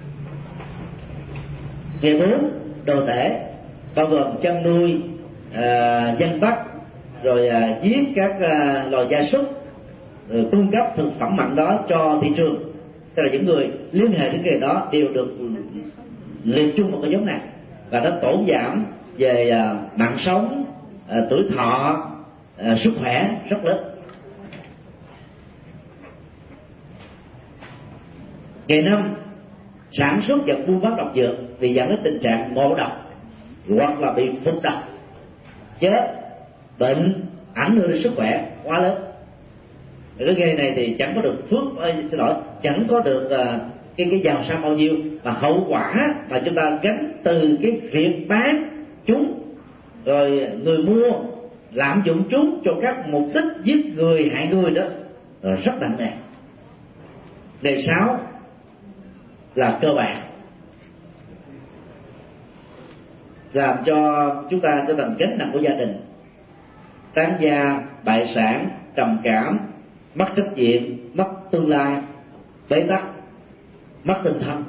Ngày bốn, đồ tể, bao gồm chăn nuôi, uh, danh bắt, rồi uh, giết các uh, loài gia súc, rồi cung cấp thực phẩm mặn đó cho thị trường. Tức là những người liên hệ đến nghề đó đều được liệt chung một cái giống này, và nó tổn giảm về uh, mạng sống, uh, tuổi thọ, uh, sức khỏe rất lớn. Ngày năm, sản xuất và buôn bán độc dược vì dẫn đến tình trạng ngộ độc hoặc là bị phục độc, chết, bệnh, ảnh hưởng đến sức khỏe quá lớn. Cái nghề này thì chẳng có được phước, ơi, xin lỗi, chẳng có được uh, cái cái giàu sang bao nhiêu, mà hậu quả mà chúng ta gánh từ cái việc bán chúng, rồi người mua lạm dụng chúng cho các mục đích giết người hại người đó rồi rất nặng nề. Ngày sáu là cơ bản, làm cho chúng ta trở thành gánh nặng của gia đình, tán gia, bại sản, trầm cảm, mất trách nhiệm, mất tương lai, bế tắc, mất tinh thần.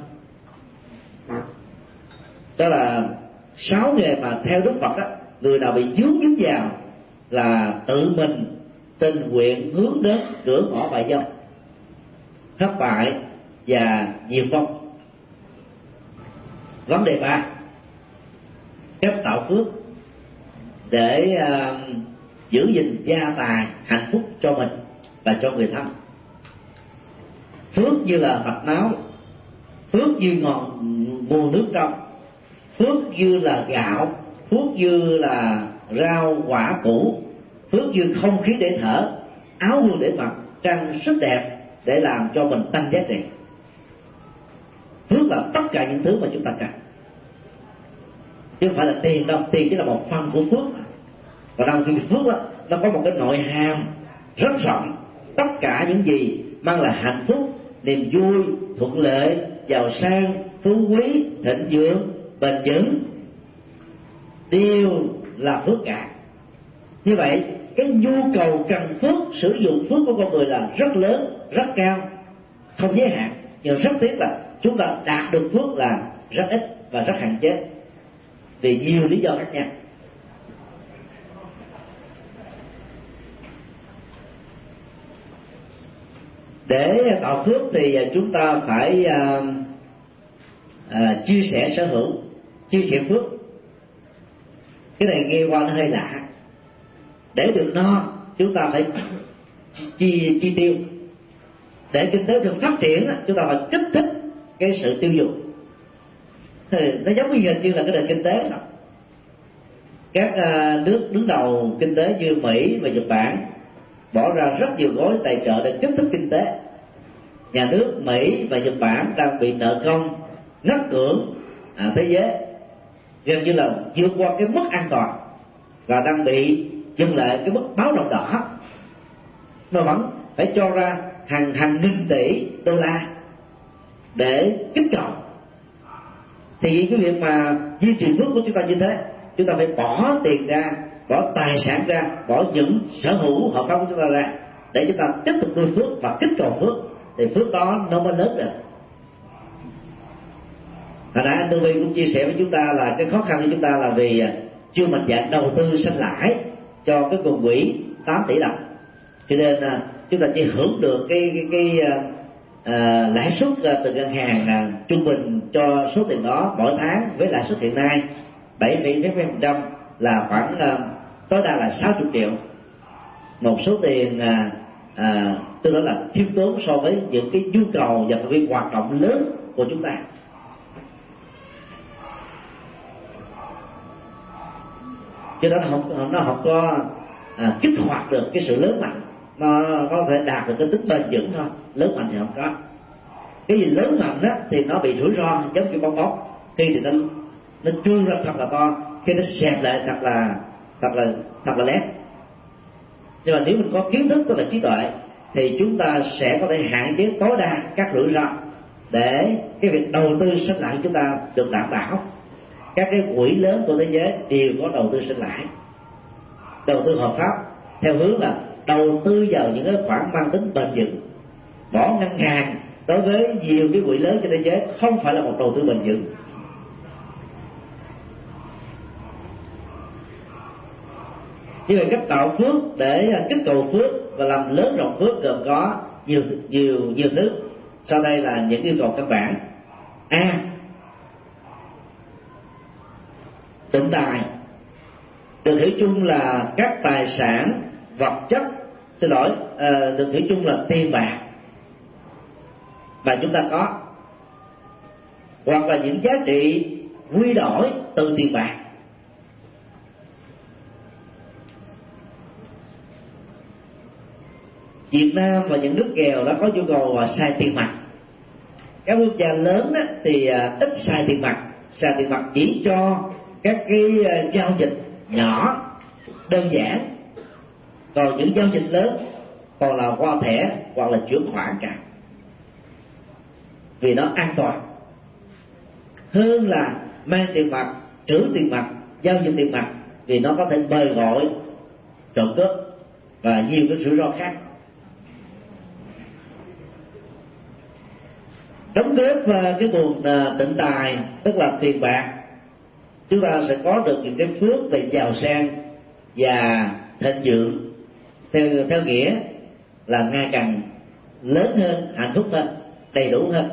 Đó là sáu nghề mà theo Đức Phật đó, người nào bị dướng dính vào là tự mình tình nguyện hướng đến cửa ngõ bại vong, thất bại và diệt vong. Vấn đề ba, cách tạo phước để uh, giữ gìn gia tài hạnh phúc cho mình và cho người thân. Phước như là mạch máu, phước như ngọn nguồn nước trong, phước như là gạo, phước như là rau quả củ, phước như không khí để thở, áo quần để mặc, trang sức đẹp để làm cho mình tăng giá trị. Phước là tất cả những thứ mà chúng ta cần, chứ không phải là tiền đâu. Tiền chỉ là một phần của phước, và trong khi phước đó, nó có một cái nội hàm rất rộng. Tất cả những gì mang lại hạnh phúc, niềm vui, thuận lợi, giàu sang, phú quý, thịnh vượng, bền vững đều là phước cả. Như vậy cái nhu cầu cần phước, sử dụng phước của con người là rất lớn, rất cao, không giới hạn. Nhưng rất tiếc là chúng ta đạt được phước là rất ít và rất hạn chế vì nhiều lý do khác nhau. Để tạo phước thì chúng ta phải uh, uh, chia sẻ sở hữu, chia sẻ phước. Cái này nghe qua nó hơi lạ. Để được no chúng ta phải chi chi tiêu. Để kinh tế được phát triển, chúng ta phải kích thích cái sự tiêu dùng. Nó giống như hình như là cái nền kinh tế thôi. Các nước đứng đầu kinh tế như Mỹ và Nhật Bản bỏ ra rất nhiều gói tài trợ để kích thích kinh tế. Nhà nước Mỹ và Nhật Bản đang bị nợ công ngất ngưỡng à, thế giới, gần như là vượt qua cái mức an toàn và đang bị dừng lại cái mức báo động đỏ, mà vẫn phải cho ra hàng hàng nghìn tỷ đô la để kích cầu. Thì cái việc mà duy trì phước của chúng ta như thế, chúng ta phải bỏ tiền ra, bỏ tài sản ra, bỏ những sở hữu hợp pháp của chúng ta ra để chúng ta tiếp tục nuôi phước và kích cầu phước, thì phước đó nó mới lớn được. Hồi nãy anh Tư Vi cũng chia sẻ với chúng ta là cái khó khăn của chúng ta là vì chưa mạnh dạn đầu tư sanh lãi cho cái nguồn quỹ tám tỷ đồng, cho nên chúng ta chỉ hưởng được cái cái, cái à, lãi suất từ ngân hàng à, trung bình cho số tiền đó mỗi tháng với lãi suất hiện nay bảy phẩy mấy phần trăm là khoảng à, tối đa là sáu mươi triệu, một số tiền à, à, tôi nói là thiếu tốn so với những cái nhu cầu và cái hoạt động lớn của chúng ta. Cho nên nó không nó không có à, kích hoạt được cái sự lớn mạnh, nó có thể đạt được cái tính bền vững thôi, lớn mạnh thì không có. Cái gì lớn mạnh đó thì nó bị rủi ro, giống như bong bóng, khi thì nó nó trương ra thật là to, khi nó xẹp lại thật là thật là thật là lép. Nhưng mà nếu mình có kiến thức, tức là trí tuệ, thì chúng ta sẽ có thể hạn chế tối đa các rủi ro để cái việc đầu tư sinh lãi của chúng ta được đảm bảo. Các cái quỹ lớn của thế giới đều có đầu tư sinh lãi, đầu tư hợp pháp theo hướng là đầu tư vào những cái khoản mang tính bền vững. Bỏ ngân hàng đối với nhiều cái quỹ lớn trên thế giới không phải là một đầu tư bền vững. Như vậy cách tạo phước để kích cầu phước và làm lớn rộng phước gồm có nhiều nhiều nhiều thứ. Sau đây là những yêu cầu căn bản. A. Tịnh tài, được hiểu chung là các tài sản vật chất, xin lỗi, à, được hiểu chung là tiền bạc mà chúng ta có, hoặc là những giá trị quy đổi từ tiền bạc. Việt Nam và những nước nghèo đã có nhu cầu xài tiền mặt. Các quốc gia lớn đó thì ít xài tiền mặt, xài tiền mặt chỉ cho các cái giao dịch nhỏ đơn giản, còn những giao dịch lớn còn là qua thẻ hoặc là chuyển khoản cả, vì nó an toàn hơn là mang tiền mặt, trữ tiền mặt, giao dịch tiền mặt, vì nó có thể bơi gọi, trộm cướp và nhiều cái rủi ro khác. Đóng góp cái nguồn tịnh tài, tức là tiền bạc, chúng ta sẽ có được những cái phước về giàu sang và thịnh vượng, theo theo nghĩa là ngày càng lớn hơn, hạnh phúc hơn, đầy đủ hơn.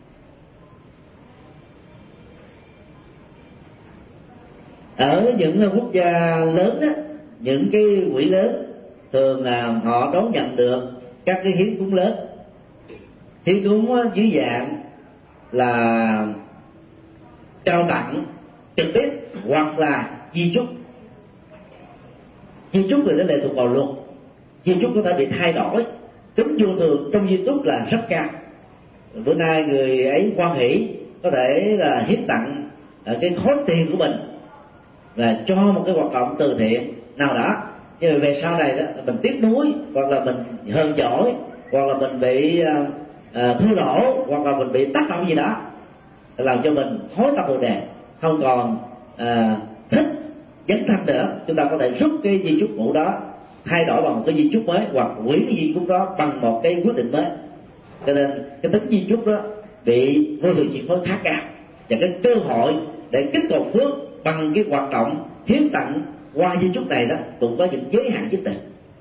Ở những quốc gia lớn đó, những cái quỹ lớn thường là họ đón nhận được các cái hiến cúng lớn. Hiến cúng dưới dạng là trao tặng trực tiếp hoặc là di chúc. Di chúc thì nó lệ thuộc vào luật, di chúc có thể bị thay đổi. Tính vô thường trong di chúc là rất cao. Bữa nay người ấy hoan hỷ có thể là hiến tặng cái khối tiền của mình và cho một cái hoạt động từ thiện nào đó, nhưng mà về sau này đó mình tiếc nuối, hoặc là mình hờn giỏi, hoặc là mình bị uh, uh, thua lỗ, hoặc là mình bị tác động gì đó làm cho mình hối tâm bồ đề, không còn uh, thích dấn thân nữa. Chúng ta có thể rút cái di chúc cũ đó, thay đổi bằng một cái di chúc mới, hoặc hủy cái di chúc đó bằng một cái quyết định mới. Cho nên cái tính di chúc đó bị vô thường chi phối khá cao, và cái cơ hội để kích cầu phước bằng cái hoạt động hiến tặng qua di chúc này đó cũng có những giới hạn nhất định.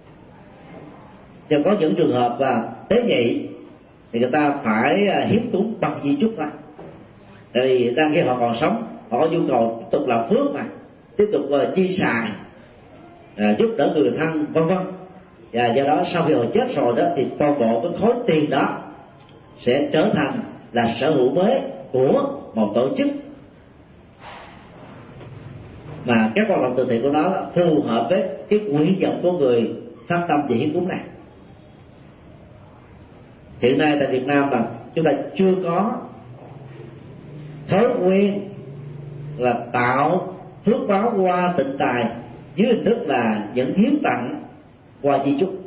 Và có những trường hợp và tế nhị thì người ta phải hiến cúng bằng di chúc thôi, tại vì đang khi họ còn sống, họ có nhu cầu tiếp tục làm phước mà, tiếp tục uh, chi xài, uh, giúp đỡ người thân vân vân, và do đó sau khi họ chết rồi đó thì toàn bộ cái khối tiền đó sẽ trở thành là sở hữu mới của một tổ chức mà các hoạt động từ thiện của nó phù hợp với cái nguyện vọng của người phát tâm về hiến cúng này. Hiện nay tại Việt Nam là chúng ta chưa có thói quen là tạo phước báo qua tịnh tài dưới hình thức là những hiến tặng qua di chúc.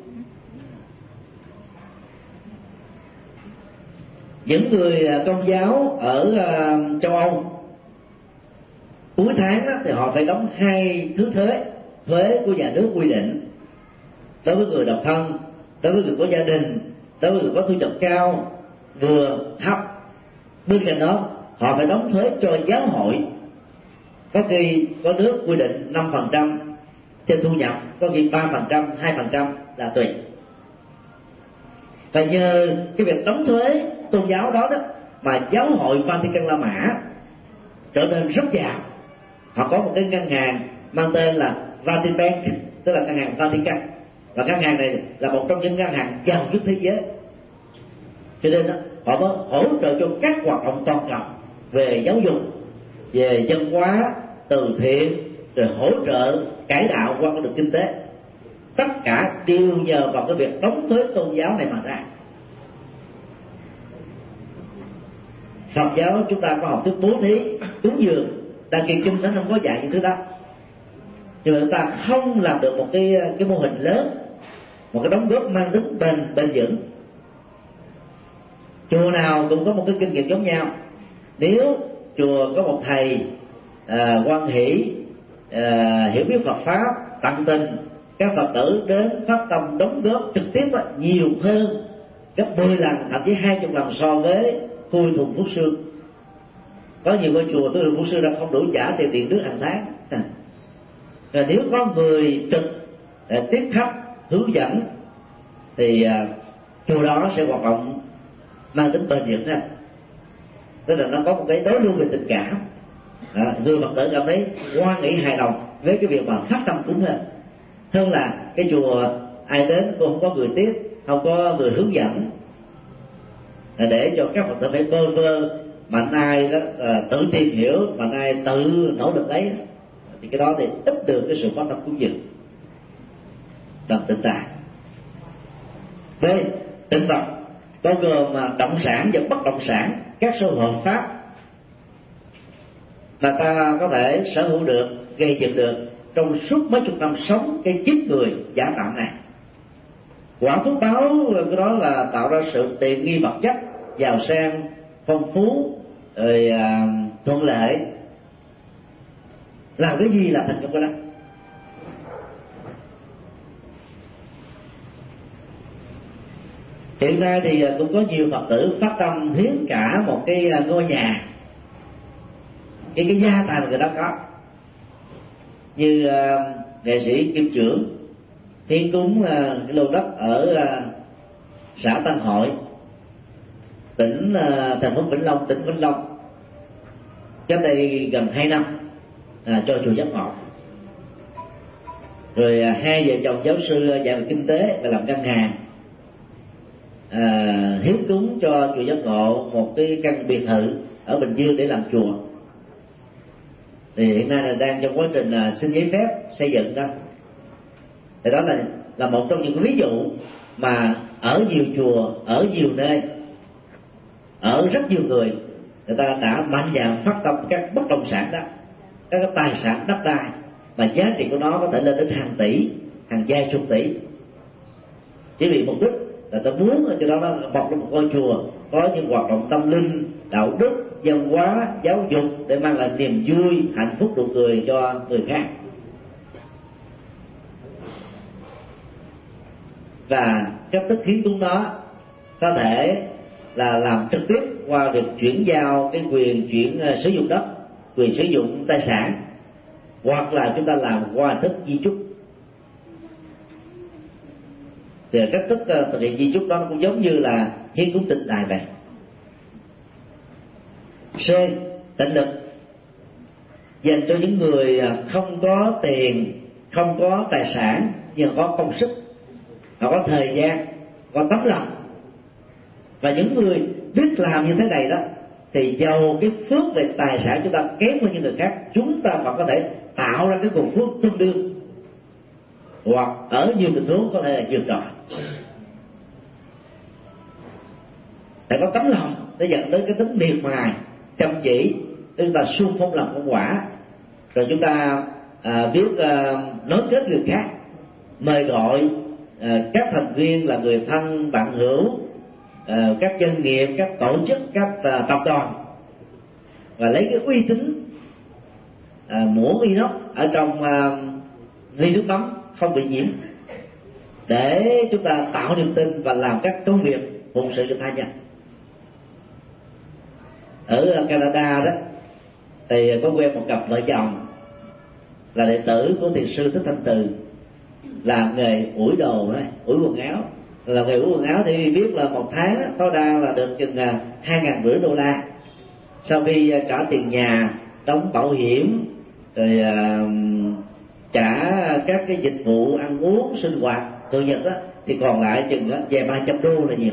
Những người tôn giáo ở châu Âu cuối tháng đó, thì họ phải đóng hai thứ thuế thuế của nhà nước quy định đối với người độc thân, đối với người có gia đình, đối với người có thu nhập cao, vừa, thấp. Bên cạnh đó họ phải đóng thuế cho giáo hội, có khi có nước quy định năm phần trăm trên thu nhập, có khi ba phần trăm, hai phần trăm là tùy. Và nhờ cái việc đóng thuế tôn giáo đó đó mà giáo hội Vatican La Mã trở nên rất giàu. Họ có một cái ngân hàng mang tên là Vatibank, tức là ngân hàng Vatican, và ngân hàng này là một trong những ngân hàng giàu nhất thế giới. Cho nên đó, họ mới hỗ trợ cho các hoạt động toàn cầu về giáo dục, về văn hóa, từ thiện, rồi hỗ trợ cải đạo qua con đường kinh tế. Tất cả đều nhờ vào cái việc đóng thuế tôn giáo này mà ra. Phật giáo chúng ta có học thuyết bố thí, cúng dường, đăng kỳ kinh nó không có dạy những thứ đó. Nhưng mà chúng ta không làm được một cái cái mô hình lớn, một cái đóng góp mang tính bền bền vững. Chùa nào cũng có một cái kinh nghiệm giống nhau. Nếu chùa có một thầy à, hoan hỷ à, hiểu biết Phật pháp, tận tình, các Phật tử đến phát tâm đóng góp trực tiếp đó, nhiều hơn gấp mười lần, thậm chí hai mươi lần so với khui thùng Phúc Sương. Có nhiều ngôi chùa tôi Phúc Sương đã không đủ trả tiền tiền nước hàng tháng. Và nếu có người trực để tiếp khách hướng dẫn thì à, chùa đó sẽ hoạt động mang tính bền vững hơn. Tức là nó có một cái đối lưu về tình cảm. À, người Phật tử cảm thấy hoan nghĩ hài lòng với cái việc mà phát tâm cúng hơn, hơn là cái chùa ai đến cũng không có người tiếp, không có người hướng dẫn, để cho các Phật tử phải bơ vơ mạnh ai đó à, tự tìm hiểu, mạnh ai tự nỗ lực đấy, thì cái đó thì ít được cái sự phát tâm cúng dường bằng tịnh tài. B. Tịnh vật bao gồm mà động sản và bất động sản, các sở hữu hợp pháp mà ta có thể sở hữu được, gây dựng được trong suốt mấy chục năm sống cái kiếp người giả tạm này. Quả phước báo cái đó là tạo ra sự tiện nghi vật chất, giàu sang, phong phú, rồi à, thuận lợi. Làm cái gì là thành công cái đó. Hiện nay thì cũng có nhiều Phật tử phát tâm hiến cả một cái ngôi nhà, cái cái gia tài mà người đó có, như uh, nghệ sĩ Kim Trưởng hiến cúng uh, cái lô đất ở uh, xã Tân Hội, tỉnh uh, thành phố Vĩnh Long, tỉnh Vĩnh Long, cách đây gần hai năm à, cho chùa Giác Ngộ. Rồi uh, hai vợ chồng giáo sư dạy về kinh tế và làm ngân hàng à, hiến cúng cho chùa Giác Ngộ một cái căn biệt thự ở Bình Dương để làm chùa. Thì hiện nay là đang trong quá trình là xin giấy phép xây dựng đó. Thì đó là là một trong những ví dụ mà ở nhiều chùa, ở nhiều nơi, ở rất nhiều người, người ta đã mạnh dạn phát tâm các bất động sản đó, các cái tài sản đất đai mà giá trị của nó có thể lên đến hàng tỷ, hàng vài chục tỷ, chỉ vì mục đích là ta muốn cho đó nó mọc lên một ngôi chùa có những hoạt động tâm linh, đạo đức, văn hóa, giáo dục để mang lại niềm vui, hạnh phúc, nụ cười cho người khác. Và cách thức hiến cúng đó có thể là làm trực tiếp qua việc chuyển giao cái quyền chuyển uh, sử dụng đất, quyền sử dụng tài sản, hoặc là chúng ta làm qua hình thức di chúc. Thì cách thức uh, thực hiện di chúc đó cũng giống như là hiến cúng tịnh tài vậy. C. Tịnh lực dành cho những người không có tiền, không có tài sản nhưng có công sức. họ có thời gian, có tấm lòng. Và những người biết làm như thế này đó, thì giàu cái phước về tài sản chúng ta kém hơn những người khác, chúng ta vẫn có thể tạo ra cái nguồn phước tương đương, hoặc ở nhiều tình huống có thể là vượt trội. Phải có tấm lòng để dẫn đến cái tính miệt mài, chăm chỉ, để chúng ta xung phong làm công quả, rồi chúng ta à, biết à, nối kết người khác, mời gọi à, các thành viên là người thân, bạn hữu, à, các doanh nghiệp, các tổ chức, các à, tập đoàn, và lấy cái uy tín à, muỗng inox ở trong à, ly nước mắm không bị nhiễm để chúng ta tạo niềm tin và làm các công việc phụng sự cho tha nhân. Ở Canada đó thì có quen một cặp vợ chồng là đệ tử của thiền sư Thích Thanh Từ, làm nghề ủi đồ thôi, ủi quần áo. Làm nghề ủi quần áo thì biết là một tháng đó, tối đa là được chừng hai ngàn rưỡi đô la. Sau khi trả tiền nhà, đóng bảo hiểm, rồi uh, trả các cái dịch vụ ăn uống, sinh hoạt thường nhật đó, thì còn lại chừng đó, về ba trăm đô là nhiều.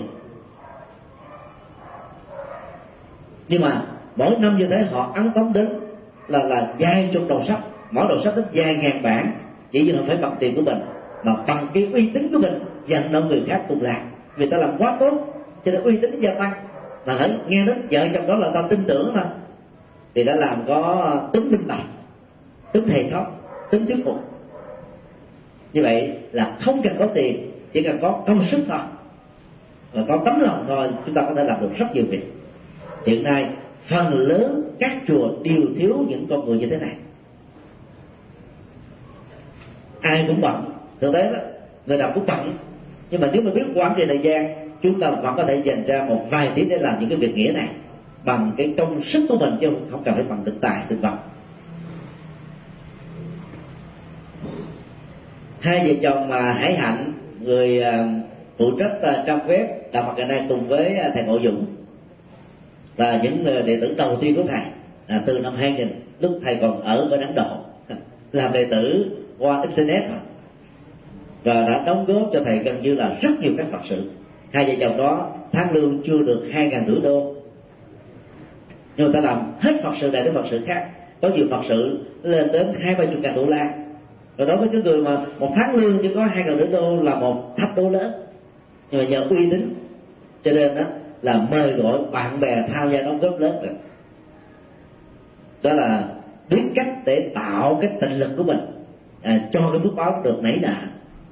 Nhưng mà mỗi năm như thế họ ấn tống đến là là vài chục đầu sách, mỗi đầu sách đến vài ngàn bản, chỉ vì họ phải bằng tiền của mình, mà bằng cái uy tín của mình vận động người khác cùng làm, vì ta làm quá tốt cho nên uy tín gia tăng, mà hãy nghe đến vợ trong đó là ta tin tưởng mà, thì đã làm có tính minh bạch, tính hệ thống, tính thuyết phục. Như vậy là không cần có tiền, chỉ cần có công sức thôi và có tấm lòng thôi, chúng ta có thể làm được rất nhiều việc. Hiện nay phần lớn các chùa đều thiếu những con người như thế này. Ai cũng bận, thực tế đó người nào cũng bận, nhưng mà nếu mà biết quản trị thời gian, chúng ta vẫn có thể dành ra một vài tiếng để làm những cái việc nghĩa này bằng cái công sức của mình, chứ không cần phải bằng thực tài thực vật. Hai vợ chồng mà Hải Hạnh, người phụ trách trang web Đạo Phật ngày nay, cùng với thầy Ngộ Dũng là những đệ tử đầu tiên của thầy à, từ năm hai nghìn, lúc thầy còn ở bên Ấn Độ, làm đệ tử qua internet thôi, và đã đóng góp cho thầy gần như là rất nhiều các Phật sự. Hai vợ chồng đó tháng lương chưa được hai ngàn rưỡi đô, nhưng mà ta làm hết Phật sự này đến Phật sự khác, có nhiều Phật sự lên đến hai ba chục ngàn đô la. Rồi đối với cái người mà một tháng lương chỉ có hai ngàn rưỡi đô là một thách đố lớn, nhưng mà nhờ uy tín cho nên đó là mời gọi bạn bè tham gia đóng góp lớn rồi. Đó là biết cách để tạo cái tịnh lực của mình à, cho cái phước báo được nảy nở.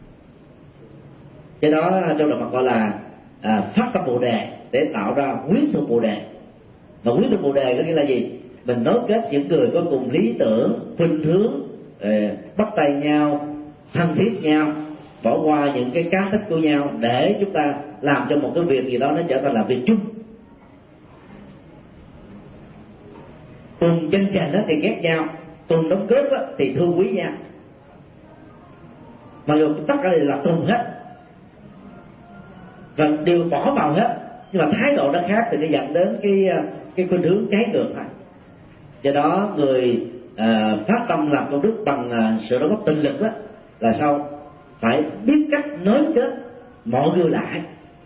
Cái đó trong Đạo Phật gọi là à, phát tâm bồ đề, để tạo ra quyến thuộc bồ đề. Mà quyến thuộc bồ đề có nghĩa là gì? Mình nối kết những người có cùng lý tưởng, khuynh hướng, eh, bắt tay nhau, thân thiết nhau, bỏ qua những cái cá thích của nhau để chúng ta làm cho một cái việc gì đó nó trở thành là việc chung. Cùng chân chành đó thì ghét nhau, cùng đóng góp thì thương quý nhau. Mặc dù tất cả đều là cùng hết và đều bỏ vào hết, nhưng mà thái độ nó khác thì nó dẫn đến cái cái khuynh hướng trái ngược thôi. Do đó người à, phát tâm làm công đức bằng à, sự đóng góp tinh lực đó là sao? Phải biết cách nối kết mọi người lại.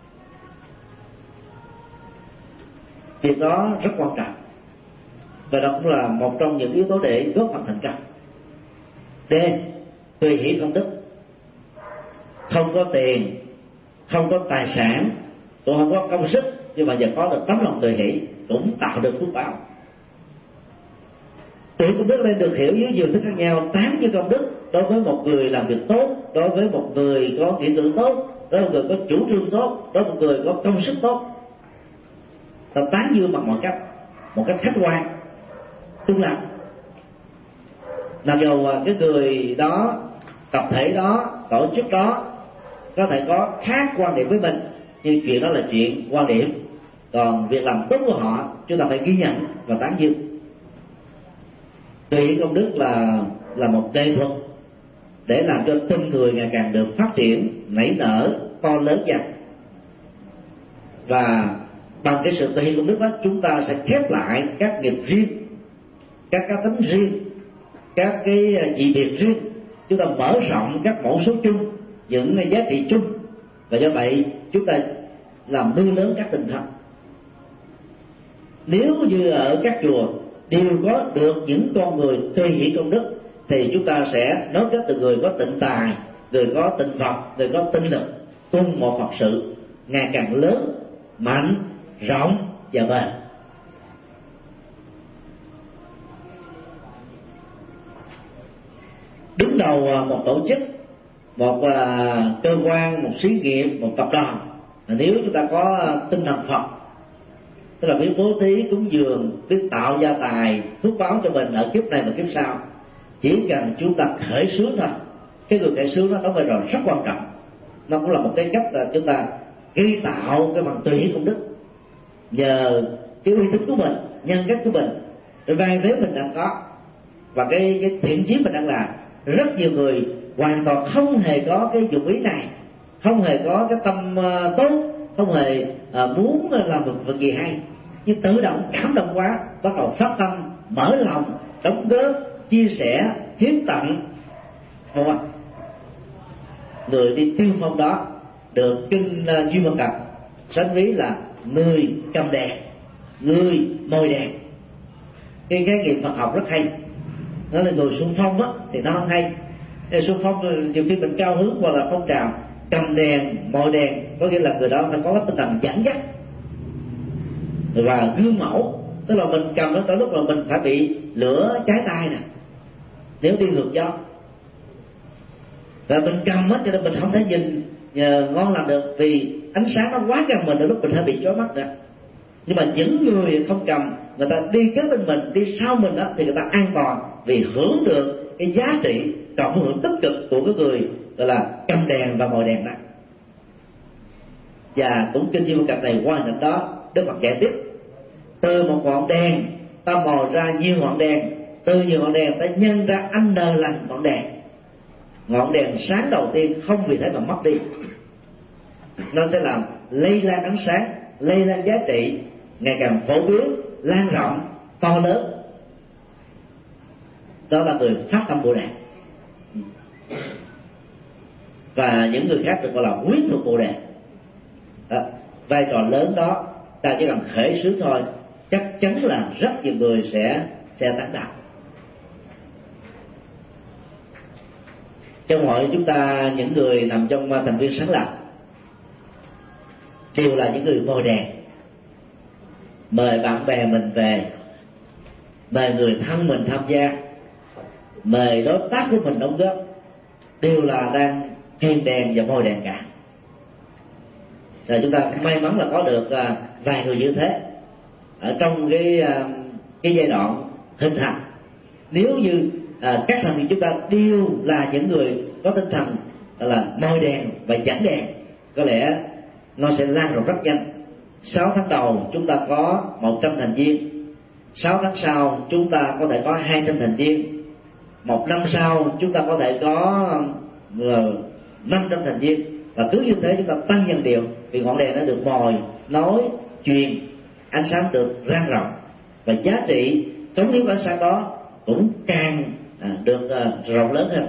Việc đó rất quan trọng, và đó cũng là một trong những yếu tố để góp phần thành công. D. Tùy hỷ công đức. Không có tiền, không có tài sản, cũng không có công sức, nhưng mà giờ có được tấm lòng tùy hỷ cũng tạo được phước báo. Tùy công đức lên được hiểu dưới nhiều thức khác nhau. Tám như công đức đối với một người làm việc tốt, đối với một người có kỹ tưởng tốt, đối với một người có chủ trương tốt, đối với một người có công sức tốt. Ta tán dương bằng mọi cách, một cách khách quan, trung lập. Mặc dù cái người đó, tập thể đó, tổ chức đó có thể có khác quan điểm với mình, nhưng chuyện đó là chuyện quan điểm. Còn việc làm tốt của họ chúng ta phải ghi nhận và tán dương. Tùy công đức là là một nghệ thuật để làm cho tinh người ngày càng được phát triển, nảy nở, to lớn dần. Và bằng cái sự tùy công đức đó, chúng ta sẽ khép lại các nghiệp riêng, các cá tính riêng, các cái dị biệt riêng. Chúng ta mở rộng các mẫu số chung, những giá trị chung Và do vậy chúng ta làm nuôi lớn các tình thân. Nếu như ở các chùa đều có được những con người tùy hỷ công đức, thì chúng ta sẽ nối kết từ người có tịnh tài, người có tịnh Phật, người có tinh lực, cùng một Phật sự ngày càng lớn, mạnh, rộng và bền. Đứng đầu một tổ chức, một cơ quan, một xí nghiệp, một tập đoàn, nếu chúng ta có tinh thần Phật, tức là biết bố thí cúng dường, biết tạo gia tài phước báo cho mình ở kiếp này và kiếp sau, chỉ cần chúng ta khởi xướng thôi. Cái người khởi xướng nó đóng vai trò rất quan trọng. Nó cũng là một cái cách là chúng ta gây tạo cái phần tùy hỷ công đức nhờ cái uy tín của mình, nhân cách của mình, cái vai vế mình đang có và cái cái thiện chí mình đang làm. Rất nhiều người hoàn toàn không hề có cái dụng ý này, không hề có cái tâm uh, tốt, không hề uh, muốn làm một việc gì hay, nhưng tự động cảm động quá, bắt đầu phát tâm, mở lòng, đóng góp, chia sẻ, hiến tặng, không ạ? Người đi tiên phong đó được kinh uh, Duy Mật Cập sánh ví là người cầm đèn, người mồi đèn. Cái khái niệm Phật học rất hay. Nó là người xung phong á thì nó không hay. Xung phong nhiều khi mình cao hứng hoặc là phong trào cầm đèn, mồi đèn, có nghĩa là người đó phải có tinh thần dẫn dắt và gương mẫu. Tức là mình cầm nó tới lúc là mình phải bị lửa cháy tay nè, nếu đi ngược gió. Và mình cầm á cho nên mình không thể nhìn nhờ ngon lành được, vì ánh sáng nó quá gần mình, đến lúc mình hơi bị chói mắt nữa. Nhưng mà những người không cầm, người ta đi kế bên mình, đi sau mình đó, thì người ta an toàn vì hưởng được cái giá trị cộng hưởng tích cực của cái người gọi là cầm đèn và mồi đèn đó. Và cũng kinh Di Mật Cập này qua hình đó, Đức Phật dạy tiếp: từ một ngọn đèn ta mò ra nhiều ngọn đèn, từ nhiều ngọn đèn ta nhân ra anh nờ lành ngọn đèn. Ngọn đèn sáng đầu tiên không vì thế mà mất đi, nó sẽ làm lây lan ánh sáng, lây lan giá trị, ngày càng phổ biến, lan rộng, to lớn. Đó là người phát tâm Bồ Đề. Và những người khác được gọi là quyến thuộc Bồ Đề. Đó, vai trò lớn đó ta chỉ cần khởi xướng thôi, chắc chắn là rất nhiều người sẽ sẽ tán đạo. Trong hội chúng ta, những người nằm trong thành viên sáng lập đều là những người mồi đèn. Mời bạn bè mình về, mời người thân mình tham gia, mời đối tác của mình đóng góp, đều là đang truyền đèn và mồi đèn cả. Rồi chúng ta may mắn là có được vài người như thế ở trong cái cái giai đoạn hình thành. Nếu như à, các thành viên chúng ta đều là những người có tinh thần là mồi đèn và dẫn đèn, có lẽ nó sẽ lan rộng rất nhanh. Sáu tháng đầu chúng ta có một trăm thành viên, sáu tháng sau chúng ta có thể có hai trăm thành viên, một năm sau chúng ta có thể có năm trăm thành viên, và cứ như thế chúng ta tăng dần đều, vì ngọn đèn đã được mồi, nối, truyền, ánh sáng được lan rộng, và giá trị cống hiến ánh sáng đó cũng càng à, được à, rộng lớn hơn.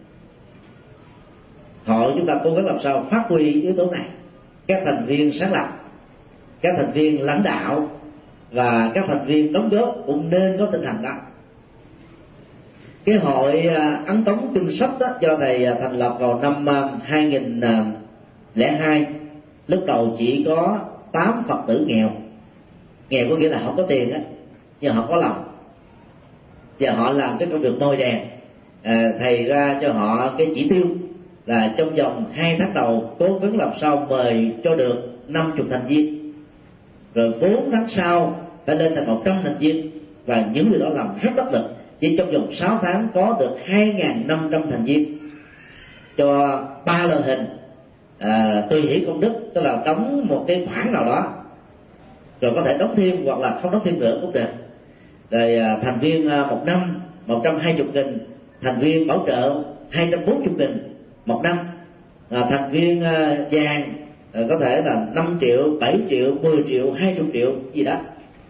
Hội chúng ta cố gắng làm sao phát huy yếu tố này. Các thành viên sáng lập, các thành viên lãnh đạo và các thành viên đóng góp cũng nên có tinh thần đó. Cái hội Ấn Tống Kinh Sách đó, do thầy thành lập vào năm hai nghìn lẻ hai, lúc đầu chỉ có tám Phật tử nghèo. Nghèo có nghĩa là không có tiền á, nhưng họ có lòng, và họ làm cái công việc mồi đèn. À, thầy ra cho họ cái chỉ tiêu là trong vòng hai tháng đầu cố gắng làm sao mời cho được năm mươi thành viên, rồi bốn tháng sau phải lên thành một trăm thành viên, và những người đó làm rất đắc lực. Chỉ trong vòng sáu tháng có được hai nghìn năm trăm thành viên cho ba loại hình à, tùy hỷ công đức, tức là đóng một cái khoản nào đó, rồi có thể đóng thêm hoặc là không đóng thêm nữa cũng được. Rồi à, thành viên à, một năm một trăm hai mươi nghìn, thành viên bảo trợ hai trăm bốn mươi nghìn một năm, à, thành viên à, vàng à, có thể là năm triệu, bảy triệu, mười triệu, hai mươi triệu gì đó.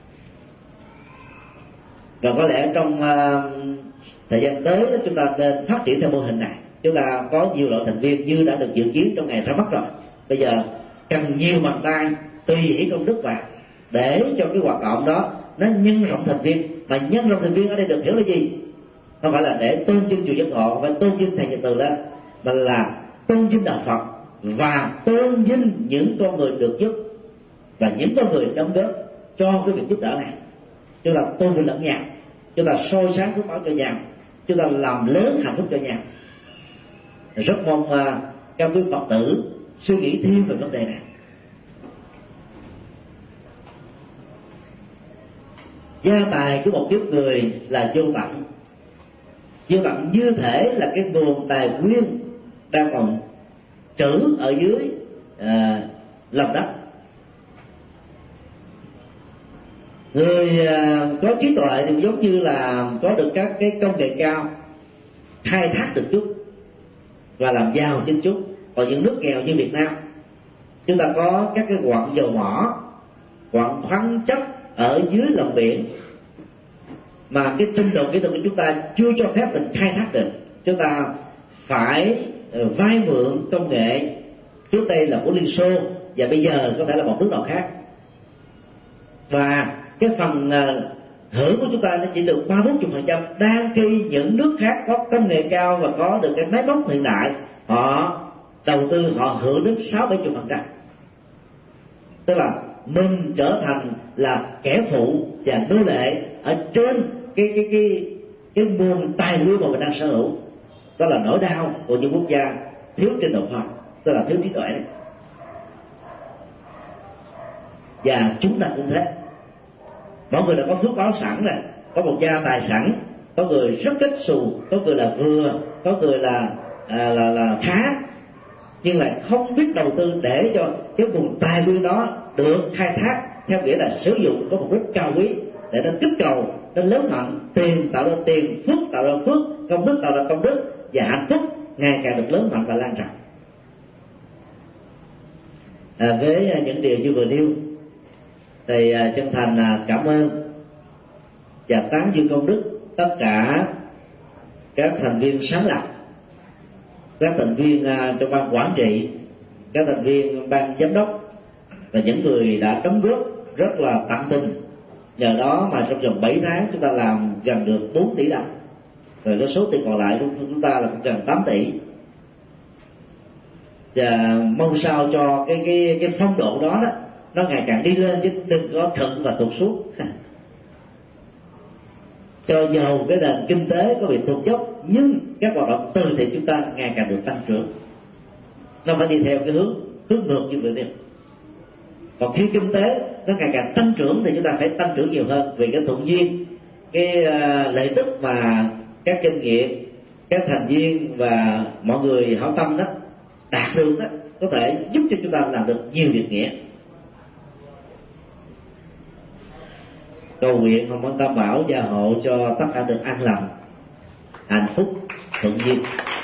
Và có lẽ trong uh, thời gian tới chúng ta nên phát triển theo mô hình này. Chúng ta có nhiều loại thành viên như đã được dự kiến trong ngày ra mắt rồi. bây giờ cần nhiều bàn tay tùy hỷ công đức vào để cho cái hoạt động đó nó nhân rộng thành viên. Mà nhân rộng thành viên ở đây được hiểu là gì? Không phải là để tôn vinh chùa Giác Ngộ, phải tôn vinh thầy Nhật Từ lên, mà là tôn vinh đạo Phật và tôn vinh những con người được giúp và những con người đóng góp cho cái việc giúp đỡ này. Chúng ta tôn vinh lẫn nhau, chúng ta soi sáng phước báo cho nhau, chúng ta làm lớn hạnh phúc cho nhau. Rất mong uh, các quý Phật tử suy nghĩ thêm về vấn đề này. Gia tài của một kiếp người là vô tận. Vô tận như thể là cái nguồn tài nguyên đang còn trữ ở dưới à, lòng đất. Người à, có trí tuệ thì giống như là có được các cái công nghệ cao, khai thác được chút và làm giàu trên chút. Còn những nước nghèo như Việt Nam, chúng ta có các cái quặng dầu mỏ, quặng khoáng chất ở dưới lòng biển mà cái trình độ kỹ thuật của chúng ta chưa cho phép mình khai thác được. Chúng ta phải vay mượn công nghệ trước đây là của Liên Xô và bây giờ có thể là một nước nào khác, và cái phần hưởng của chúng ta nó chỉ được ba bốn chục phần trăm, đang khi những nước khác có công nghệ cao và có được cái máy móc hiện đại, họ đầu tư họ hưởng đến sáu bảy chục phần trăm. Tức là mình trở thành là kẻ phụ và nô lệ ở trên cái cái cái cái nguồn tài nguyên mà mình đang sở hữu. Đó là nỗi đau của những quốc gia thiếu trình độ khoa học, tức là thiếu trí tuệ này. Và chúng ta cũng thế. Mọi người đã có phước báo sẵn này, có một gia tài sẵn, có người rất kết xù, có người là vừa, có người là à, là là khá, nhưng lại không biết đầu tư để cho cái nguồn tài nguyên đó được khai thác theo nghĩa là sử dụng có mục đích cao quý, để nó kích cầu, nó lớn mạnh, tiền tạo ra tiền, phước tạo ra phước, công đức tạo ra công đức, và hạnh phúc ngày càng được lớn mạnh và lan rộng. À, với những điều như vừa nêu thì chân thành cảm ơn và tán dương công đức tất cả các thành viên sáng lập, các thành viên trong ban quản trị, các thành viên ban giám đốc và những người đã đóng góp rất là tận tình. Nhờ đó mà trong vòng bảy tháng chúng ta làm gần được bốn tỷ đồng, rồi cái số tiền còn lại của chúng ta là gần tám tỷ. Và mong sao cho cái cái cái phong độ đó đó nó ngày càng đi lên, chứ đừng có thuận và tụt xuống. Cho dầu cái nền kinh tế có bị tụt dốc, nhưng các hoạt động từ thiện chúng ta ngày càng được tăng trưởng. Nó phải đi theo cái hướng hướng ngược như vậy đi. Còn khi kinh tế nó ngày càng tăng trưởng thì chúng ta phải tăng trưởng nhiều hơn, vì cái thuận duyên, cái uh, lợi tức mà các doanh nghiệp, các thành viên và mọi người hảo tâm đó đạt được đó có thể giúp cho chúng ta làm được nhiều việc nghĩa. Cầu nguyện Hồng Ân Tam Bảo gia hộ cho tất cả được an lành, hạnh phúc, thuận duyên.